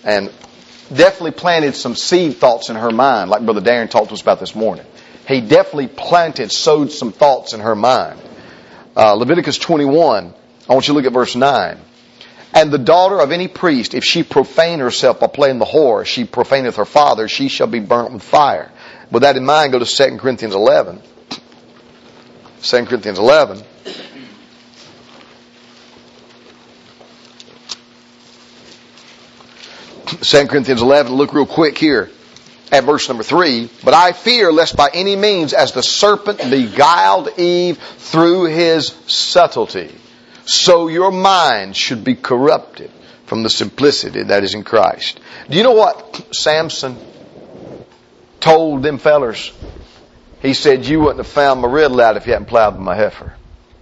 And definitely planted some seed thoughts in her mind, like Brother Darren talked to us about this morning. He definitely sowed some thoughts in her mind. Leviticus 21, I want you to look at verse 9. And the daughter of any priest, if she profane herself by playing the whore, she profaneth her father, she shall be burnt with fire. With that in mind, go to 2 Corinthians 11. 2 Corinthians 11. Second Corinthians 11, look real quick here at verse number 3. But I fear lest by any means as the serpent beguiled Eve through his subtlety, so your mind should be corrupted from the simplicity that is in Christ. Do you know what Samson told them fellers? He said, you wouldn't have found my riddle out if you hadn't plowed with my heifer.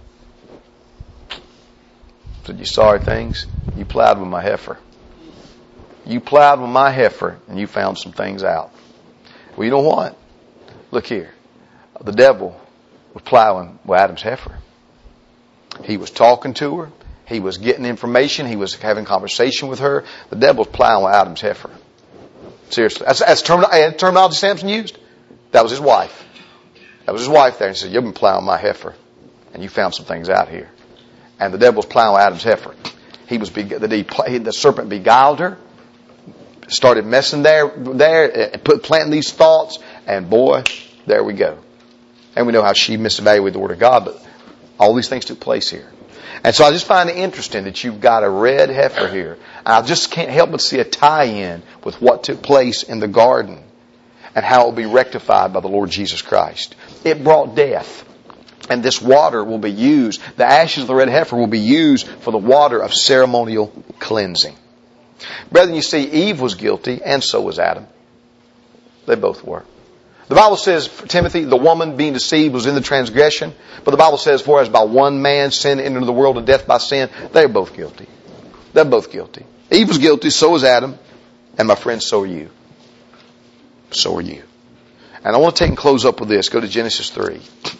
Said, you sorry things? You plowed with my heifer. You plowed with my heifer and you found some things out. Well, you know what? Look here. The devil was plowing with Adam's heifer. He was talking to her. He was getting information. He was having conversation with her. The devil was plowing with Adam's heifer. Seriously. That's terminology Samson used. That was his wife. That was his wife there. He said, you've been plowing my heifer and you found some things out here. And the devil was plowing with Adam's heifer. The serpent beguiled her. Started messing there, and planting these thoughts, and boy, there we go. And we know how she misevaluated the Word of God, but all these things took place here. And so I just find it interesting that you've got a red heifer here. I just can't help but see a tie-in with what took place in the garden and how it will be rectified by the Lord Jesus Christ. It brought death. And this water will be used, the ashes of the red heifer will be used for the water of ceremonial cleansing. Brethren, you see, Eve was guilty, and so was Adam. They both were. The Bible says, Timothy, the woman being deceived was in the transgression. But the Bible says, for as by one man sin entered the world and death by sin, they're both guilty. They're both guilty. Eve was guilty, so was Adam. And my friends, so are you. So are you. And I want to take and close up with this. Go to Genesis 3.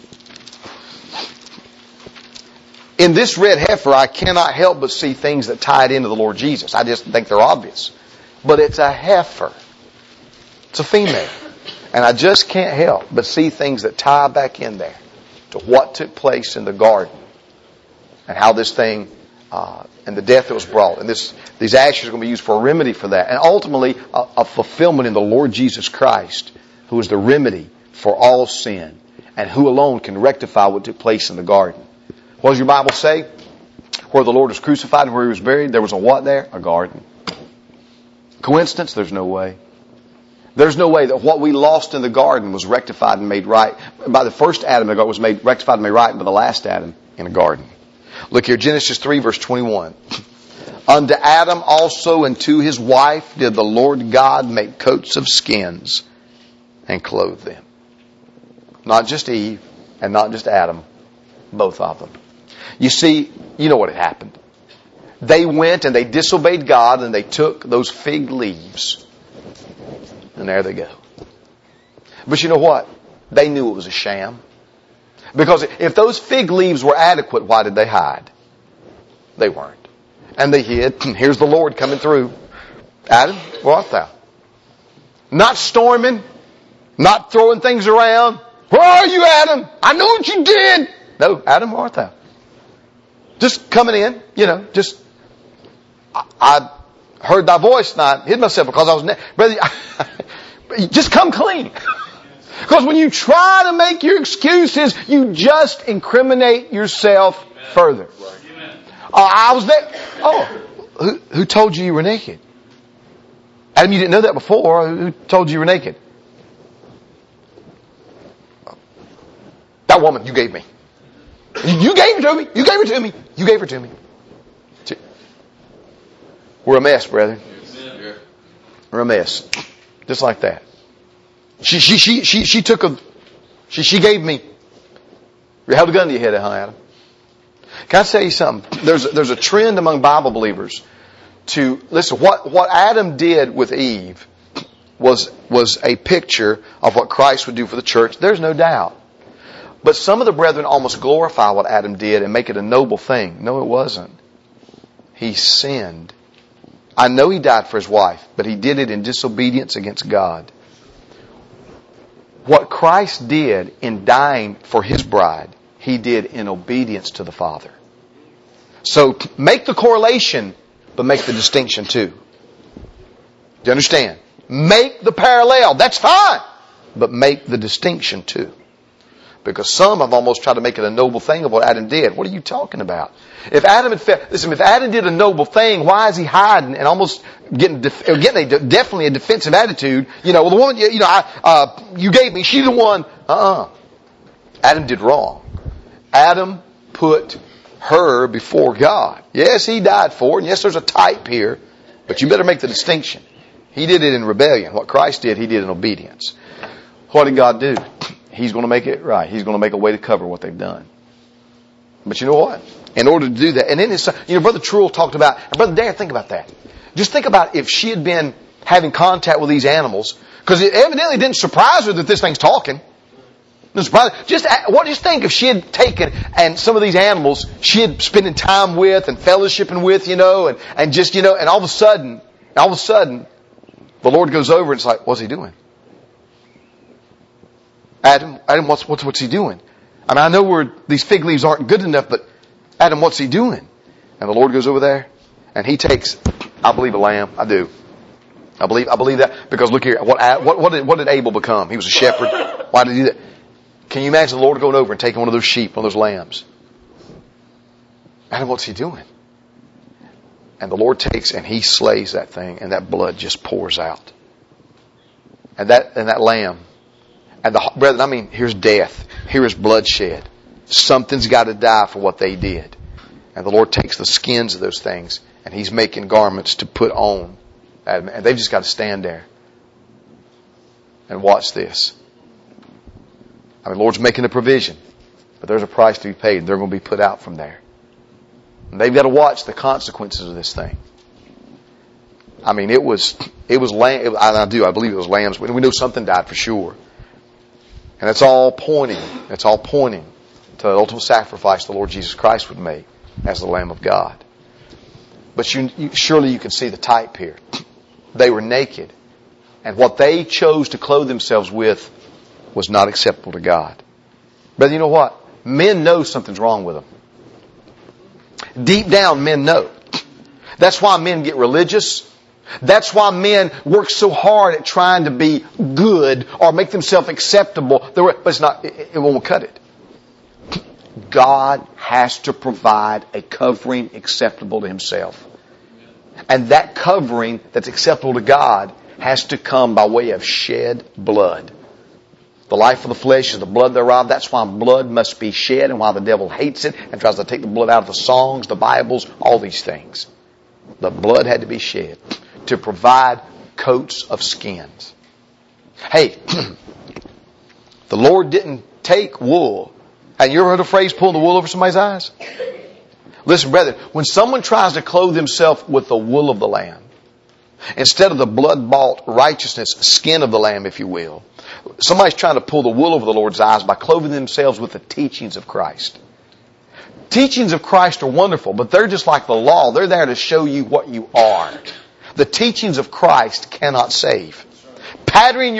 In this red heifer, I cannot help but see things that tie it into the Lord Jesus. I just think they're obvious. But it's a heifer. It's a female. And I just can't help but see things that tie back in there to what took place in the garden. And how this thing, and the death that was brought. And these ashes are going to be used for a remedy for that. And ultimately, a fulfillment in the Lord Jesus Christ, who is the remedy for all sin. And who alone can rectify what took place in the garden. What does your Bible say? Where the Lord was crucified and where He was buried, there was a what there? A garden. Coincidence? There's no way. There's no way that what we lost in the garden was rectified and made right. By the first Adam, it was made rectified and made right by the last Adam in a garden. Look here, Genesis 3 verse 21. Unto Adam also and to his wife did the Lord God make coats of skins and clothe them. Not just Eve and not just Adam, both of them. You see, you know what had happened. They went and they disobeyed God and they took those fig leaves. And there they go. But you know what? They knew it was a sham. Because if those fig leaves were adequate, why did they hide? They weren't. And they hid. And here's the Lord coming through. Adam, where art thou? Not storming. Not throwing things around. Where are you, Adam? I know what you did. No, Adam, where art thou? Just coming in, just, I heard thy voice and I hid myself because I was, brother, just come clean. Because when you try to make your excuses, you just incriminate yourself further. I was there. Oh, who told you were naked? Adam, you didn't know that before. Who told you were naked? That woman you gave me. You gave it to me. You gave it to me. You gave it to me. We're a mess, brethren. We're a mess. Just like that. She took she gave me. You held a gun to your head, huh, Adam? Can I tell you something? There's a trend among Bible believers to, listen, what Adam did with Eve was a picture of what Christ would do for the church. There's no doubt. But some of the brethren almost glorify what Adam did and make it a noble thing. No, it wasn't. He sinned. I know he died for his wife, but he did it in disobedience against God. What Christ did in dying for his bride, he did in obedience to the Father. So make the correlation, but make the distinction too. Do you understand? Make the parallel. That's fine. But make the distinction too. Because some have almost tried to make it a noble thing of what Adam did. What are you talking about? If Adam if Adam did a noble thing, why is he hiding and almost getting definitely a defensive attitude? Well, the woman, you gave me, she's the one. Adam did wrong. Adam put her before God. Yes, he died for it. And yes, there's a type here. But you better make the distinction. He did it in rebellion. What Christ did, he did in obedience. What did God do? He's going to make it right. He's going to make a way to cover what they've done. But you know what? In order to do that, and then Brother Truell talked about, and Brother Darren, think about that. Just think about if she had been having contact with these animals, because it evidently didn't surprise her that this thing's talking. Just think if she had taken and some of these animals she had spending time with and fellowshipping with, and all of a sudden, the Lord goes over and it's like, what's he doing? Adam, what's he doing? I mean, I know these fig leaves aren't good enough, but Adam, what's he doing? And the Lord goes over there and he takes, I believe, a lamb. I do. I believe that because look here, what did Abel become? He was a shepherd. Why did he do that? Can you imagine the Lord going over and taking one of those sheep, one of those lambs? Adam, what's he doing? And the Lord takes and he slays that thing and that blood just pours out. And that lamb. And brethren, here's death. Here is bloodshed. Something's got to die for what they did. And the Lord takes the skins of those things and he's making garments to put on. And they've just got to stand there and watch this. The Lord's making a provision, but there's a price to be paid. They're going to be put out from there. And they've got to watch the consequences of this thing. It was lamb. I believe it was lambs. We know something died for sure. And it's all pointing to the ultimate sacrifice the Lord Jesus Christ would make as the Lamb of God. But surely you can see the type here. They were naked. And what they chose to clothe themselves with was not acceptable to God. But you know what? Men know something's wrong with them. Deep down, men know. That's why men get religious. That's why men work so hard at trying to be good or make themselves acceptable. But it won't cut it. God has to provide a covering acceptable to himself. And that covering that's acceptable to God has to come by way of shed blood. The life of the flesh is the blood thereof. That's why blood must be shed and why the devil hates it and tries to take the blood out of the songs, the Bibles, all these things. The blood had to be shed to provide coats of skins. Hey, the Lord didn't take wool. Have you ever heard the phrase pulling the wool over somebody's eyes? Listen, brethren, when someone tries to clothe himself with the wool of the lamb, instead of the blood-bought righteousness, skin of the lamb, if you will, somebody's trying to pull the wool over the Lord's eyes by clothing themselves with the teachings of Christ. Teachings of Christ are wonderful, but they're just like the law. They're there to show you what you are. The teachings of Christ cannot save. Patterning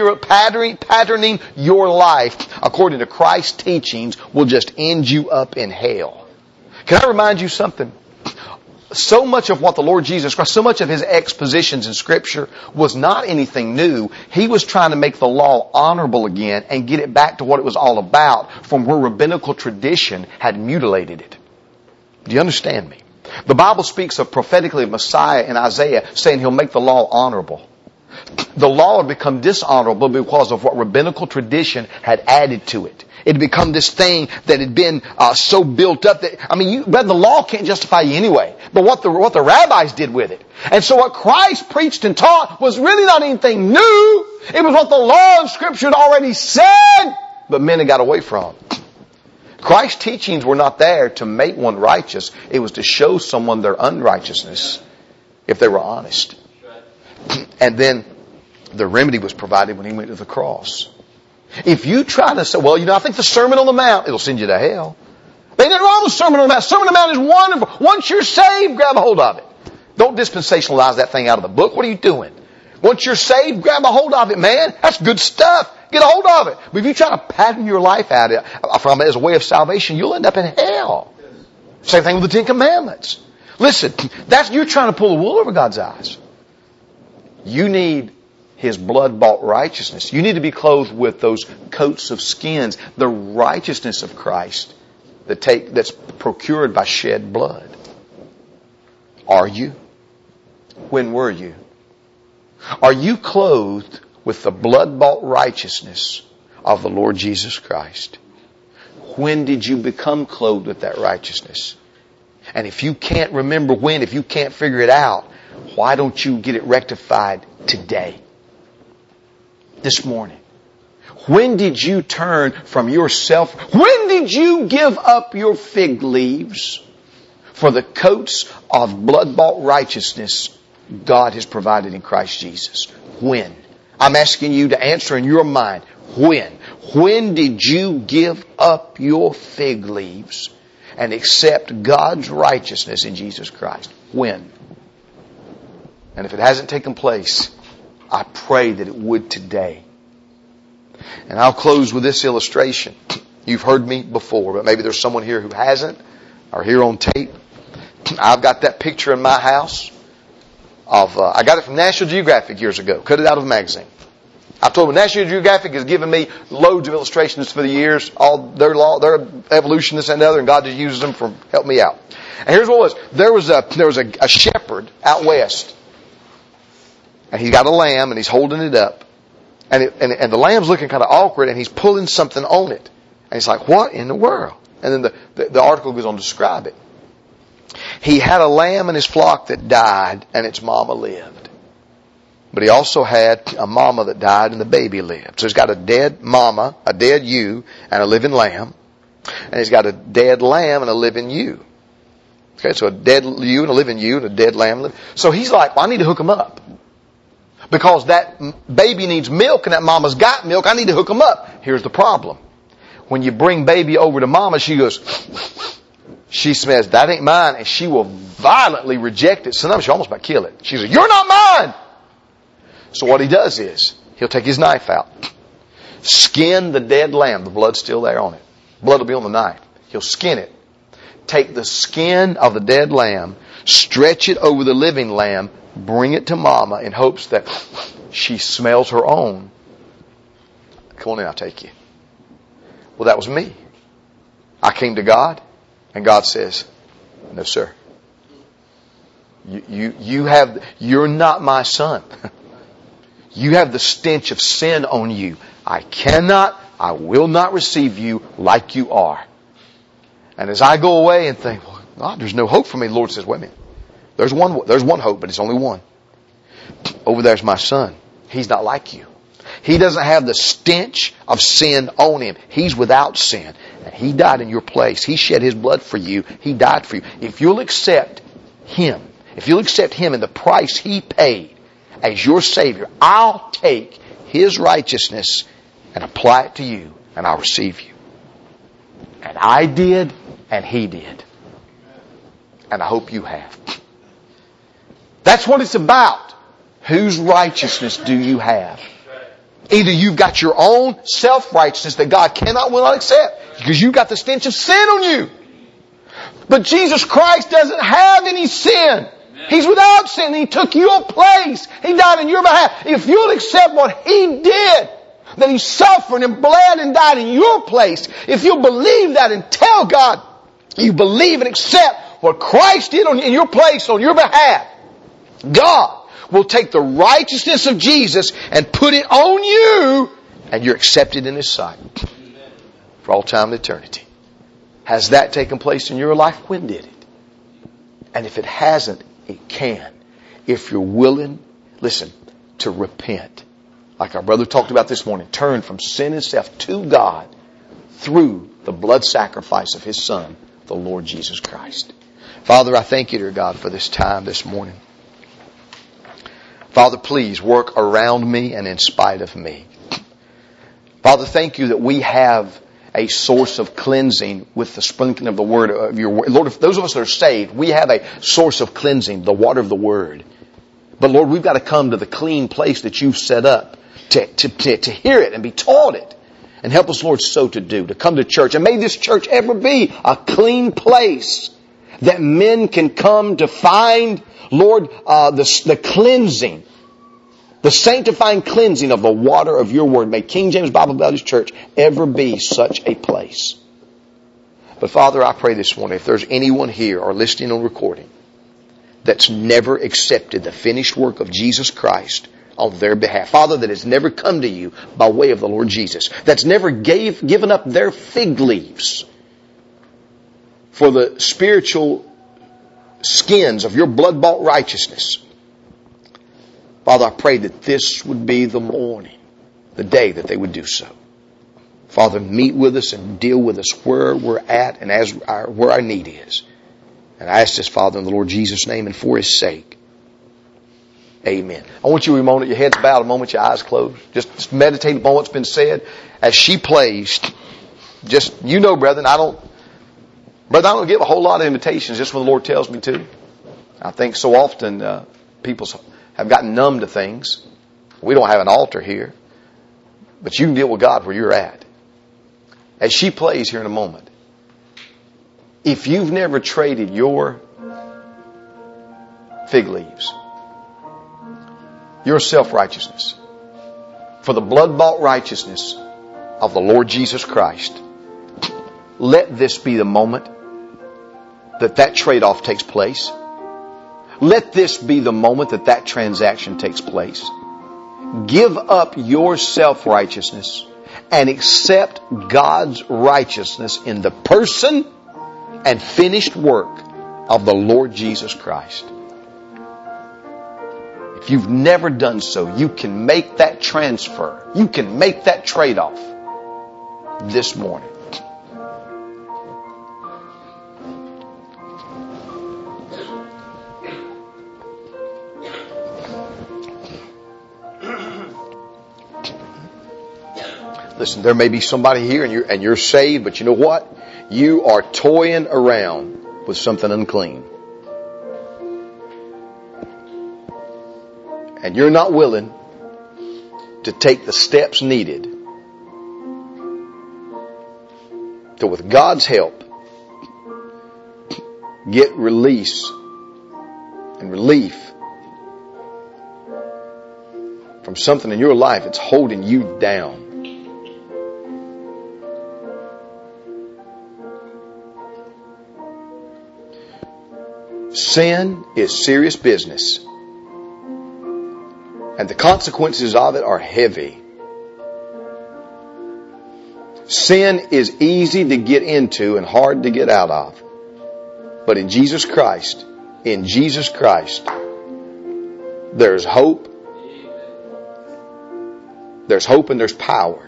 your life according to Christ's teachings will just end you up in hell. Can I remind you something? So much of what the Lord Jesus Christ, so much of his expositions in Scripture was not anything new. He was trying to make the law honorable again and get it back to what it was all about from where rabbinical tradition had mutilated it. Do you understand me? The Bible speaks of prophetically of Messiah in Isaiah saying he'll make the law honorable. The law had become dishonorable because of what rabbinical tradition had added to it. It had become this thing that had been so built up that, the law can't justify you anyway. But what the rabbis did with it. And so what Christ preached and taught was really not anything new. It was what the law of Scripture had already said, but men had got away from. Christ's teachings were not there to make one righteous. It was to show someone their unrighteousness if they were honest. And then the remedy was provided when he went to the cross. If you try to say, I think the Sermon on the Mount, it'll send you to hell. Ain't nothing wrong with the Sermon on the Mount. Sermon on the Mount is wonderful. Once you're saved, grab a hold of it. Don't dispensationalize that thing out of the book. What are you doing? Once you're saved, grab a hold of it, man. That's good stuff. Get a hold of it. But if you try to pattern your life out from it as a way of salvation, you'll end up in hell. Same thing with the Ten Commandments. Listen, you're trying to pull the wool over God's eyes. You need His blood-bought righteousness. You need to be clothed with those coats of skins, the righteousness of Christ that's procured by shed blood. Are you? When were you? Are you clothed with the blood-bought righteousness of the Lord Jesus Christ? When did you become clothed with that righteousness? And if you can't remember when, if you can't figure it out, why don't you get it rectified today? This morning. When did you turn from yourself? When did you give up your fig leaves for the coats of blood-bought righteousness God has provided in Christ Jesus? When? I'm asking you to answer in your mind. When? When did you give up your fig leaves and accept God's righteousness in Jesus Christ? When? And if it hasn't taken place, I pray that it would today. And I'll close with this illustration. You've heard me before, but maybe there's someone here who hasn't, or here on tape. I've got that picture in my house I got it from National Geographic years ago. Cut it out of a magazine. I've told them National Geographic has given me loads of illustrations for the years. All their evolution, this and the other, and God just uses them for help me out. And here's what it was. There was a shepherd out west, and he's got a lamb, and he's holding it up, and the lamb's looking kind of awkward, and he's pulling something on it, and he's like, "What in the world?" And then the article goes on to describe it. He had a lamb in his flock that died, and its mama lived. But he also had a mama that died, and the baby lived. So he's got a dead mama, a dead ewe, and a living lamb. And he's got a dead lamb and a living ewe. Okay, so a dead ewe and a living ewe and a dead lamb. So he's like, well, I need to hook them up. Because that baby needs milk and that mama's got milk, I need to hook them up. Here's the problem. When you bring baby over to mama, she goes... She smells, that ain't mine, and she will violently reject it. Sometimes she almost might kill it. She says, "You're not mine!" So what he does is, he'll take his knife out, skin the dead lamb, the blood's still there on it. Blood will be on the knife. He'll skin it. Take the skin of the dead lamb, stretch it over the living lamb, bring it to mama in hopes that she smells her own. Come on in, I'll take you. Well, that was me. I came to God. And God says, "No, sir. You're not my son. You have the stench of sin on you. I will not receive you like you are." And as I go away and think, well, God, there's no hope for me, the Lord says, wait a minute. There's one hope, but it's only one. Over there's my son. He's not like you. He doesn't have the stench of sin on him. He's without sin. And He died in your place. He shed His blood for you. He died for you. If you'll accept Him and the price He paid as your Savior, I'll take His righteousness and apply it to you, and I'll receive you. And I did, and He did. And I hope you have. That's what it's about. Whose righteousness do you have? Either you've got your own self-righteousness that God will not accept because you've got the stench of sin on you. But Jesus Christ doesn't have any sin. He's without sin. He took your place. He died on your behalf. If you'll accept what He did, that He suffered and bled and died in your place, if you'll believe that and tell God you believe and accept what Christ did in your place on your behalf, God will take the righteousness of Jesus and put it on you, and you're accepted in His sight for all time and eternity. Has that taken place in your life? When did it? And if it hasn't, it can. If you're willing, listen, to repent. Like our brother talked about this morning, turn from sin and self to God through the blood sacrifice of His Son, the Lord Jesus Christ. Father, I thank You, dear God, for this time this morning. Father, please work around me and in spite of me. Father, thank You that we have a source of cleansing with the sprinkling of the word of your word. Lord, if those of us that are saved, we have a source of cleansing, the water of the word. But Lord, we've got to come to the clean place that you've set up to hear it and be taught it. And help us, Lord, so to do, to come to church. And may this church ever be a clean place that men can come to find, Lord, the cleansing, the sanctifying cleansing of the water of your word. May King James Bible Baptist Church ever be such a place. But Father, I pray this morning, if there's anyone here or listening on recording that's never accepted the finished work of Jesus Christ on their behalf, Father, that has never come to you by way of the Lord Jesus, that's never given up their fig leaves for the spiritual skins of your blood-bought righteousness, Father, I pray that this would be the morning, the day that they would do so. Father, meet with us and deal with us where we're at and where our need is. And I ask this, Father, in the Lord Jesus' name and for His sake. Amen. I want you to moment your heads bowed, a moment your eyes closed. Just meditate upon what's been said. As she plays, just, you know, brethren, I don't give a whole lot of invitations just when the Lord tells me to. I think so often people have gotten numb to things. We don't have an altar here. But you can deal with God where you're at. As she plays here in a moment, if you've never traded your fig leaves, your self-righteousness, for the blood-bought righteousness of the Lord Jesus Christ, let this be the moment that trade-off takes place. Let this be the moment that transaction takes place. Give up your self-righteousness and accept God's righteousness in the person and finished work of the Lord Jesus Christ. If you've never done so, you can make that transfer. You can make that trade-off this morning. Listen, there may be somebody here and you're saved, but you know what? You are toying around with something unclean. And you're not willing to take the steps needed to, with God's help, get release and relief from something in your life that's holding you down. Sin is serious business. And the consequences of it are heavy. Sin is easy to get into and hard to get out of. But in Jesus Christ, there's hope. There's hope and there's power.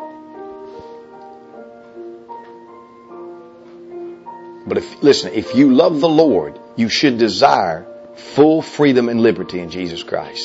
But if you love the Lord, you should desire full freedom and liberty in Jesus Christ.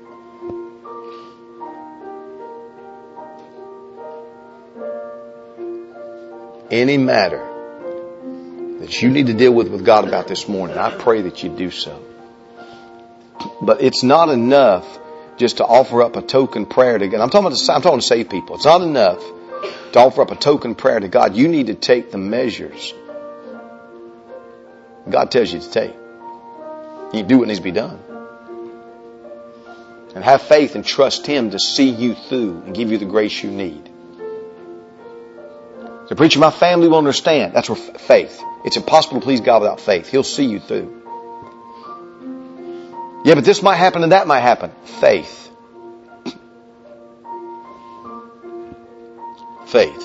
Any matter that you need to deal with God about this morning, I pray that you do so. But it's not enough just to offer up a token prayer to God. I'm talking to save people. It's not enough to offer up a token prayer to God. You need to take the measures God tells you to take. You do what needs to be done. And have faith and trust Him to see you through and give you the grace you need. So preacher, my family will understand. That's where faith. It's impossible to please God without faith. He'll see you through. Yeah, but this might happen and that might happen. Faith. Faith.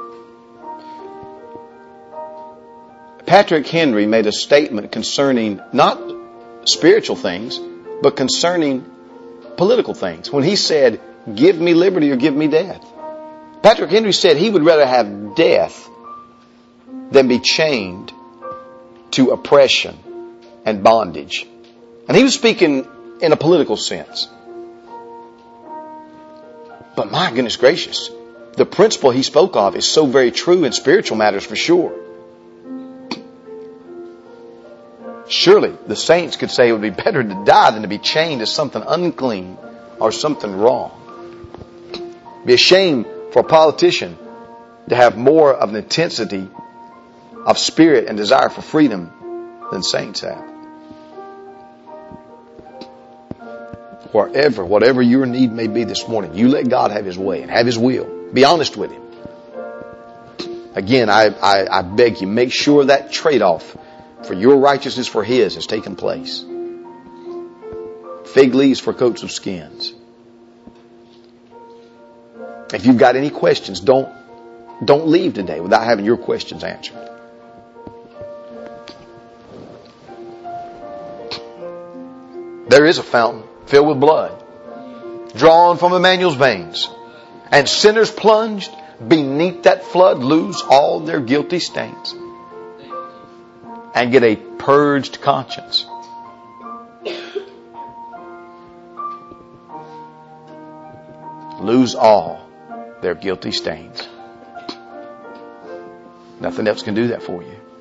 Patrick Henry made a statement concerning not spiritual things, but concerning political things. When he said, give me liberty or give me death. Patrick Henry said he would rather have death than be chained to oppression and bondage. And he was speaking in a political sense. But my goodness gracious, the principle he spoke of is so very true in spiritual matters for sure. Surely the saints could say it would be better to die than to be chained to something unclean or something wrong. It'd be a shame for a politician to have more of an intensity of spirit and desire for freedom than saints have. Whatever your need may be this morning, you let God have His way and have His will. Be honest with Him. Again, I beg you, make sure that trade-off for your righteousness for His has taken place. Fig leaves for coats of skins. If you've got any questions, don't leave today without having your questions answered. There is a fountain filled with blood, drawn from Emmanuel's veins, and sinners plunged beneath that flood lose all their guilty stains and get a purged conscience. Lose all their guilty stains. Nothing else can do that for you.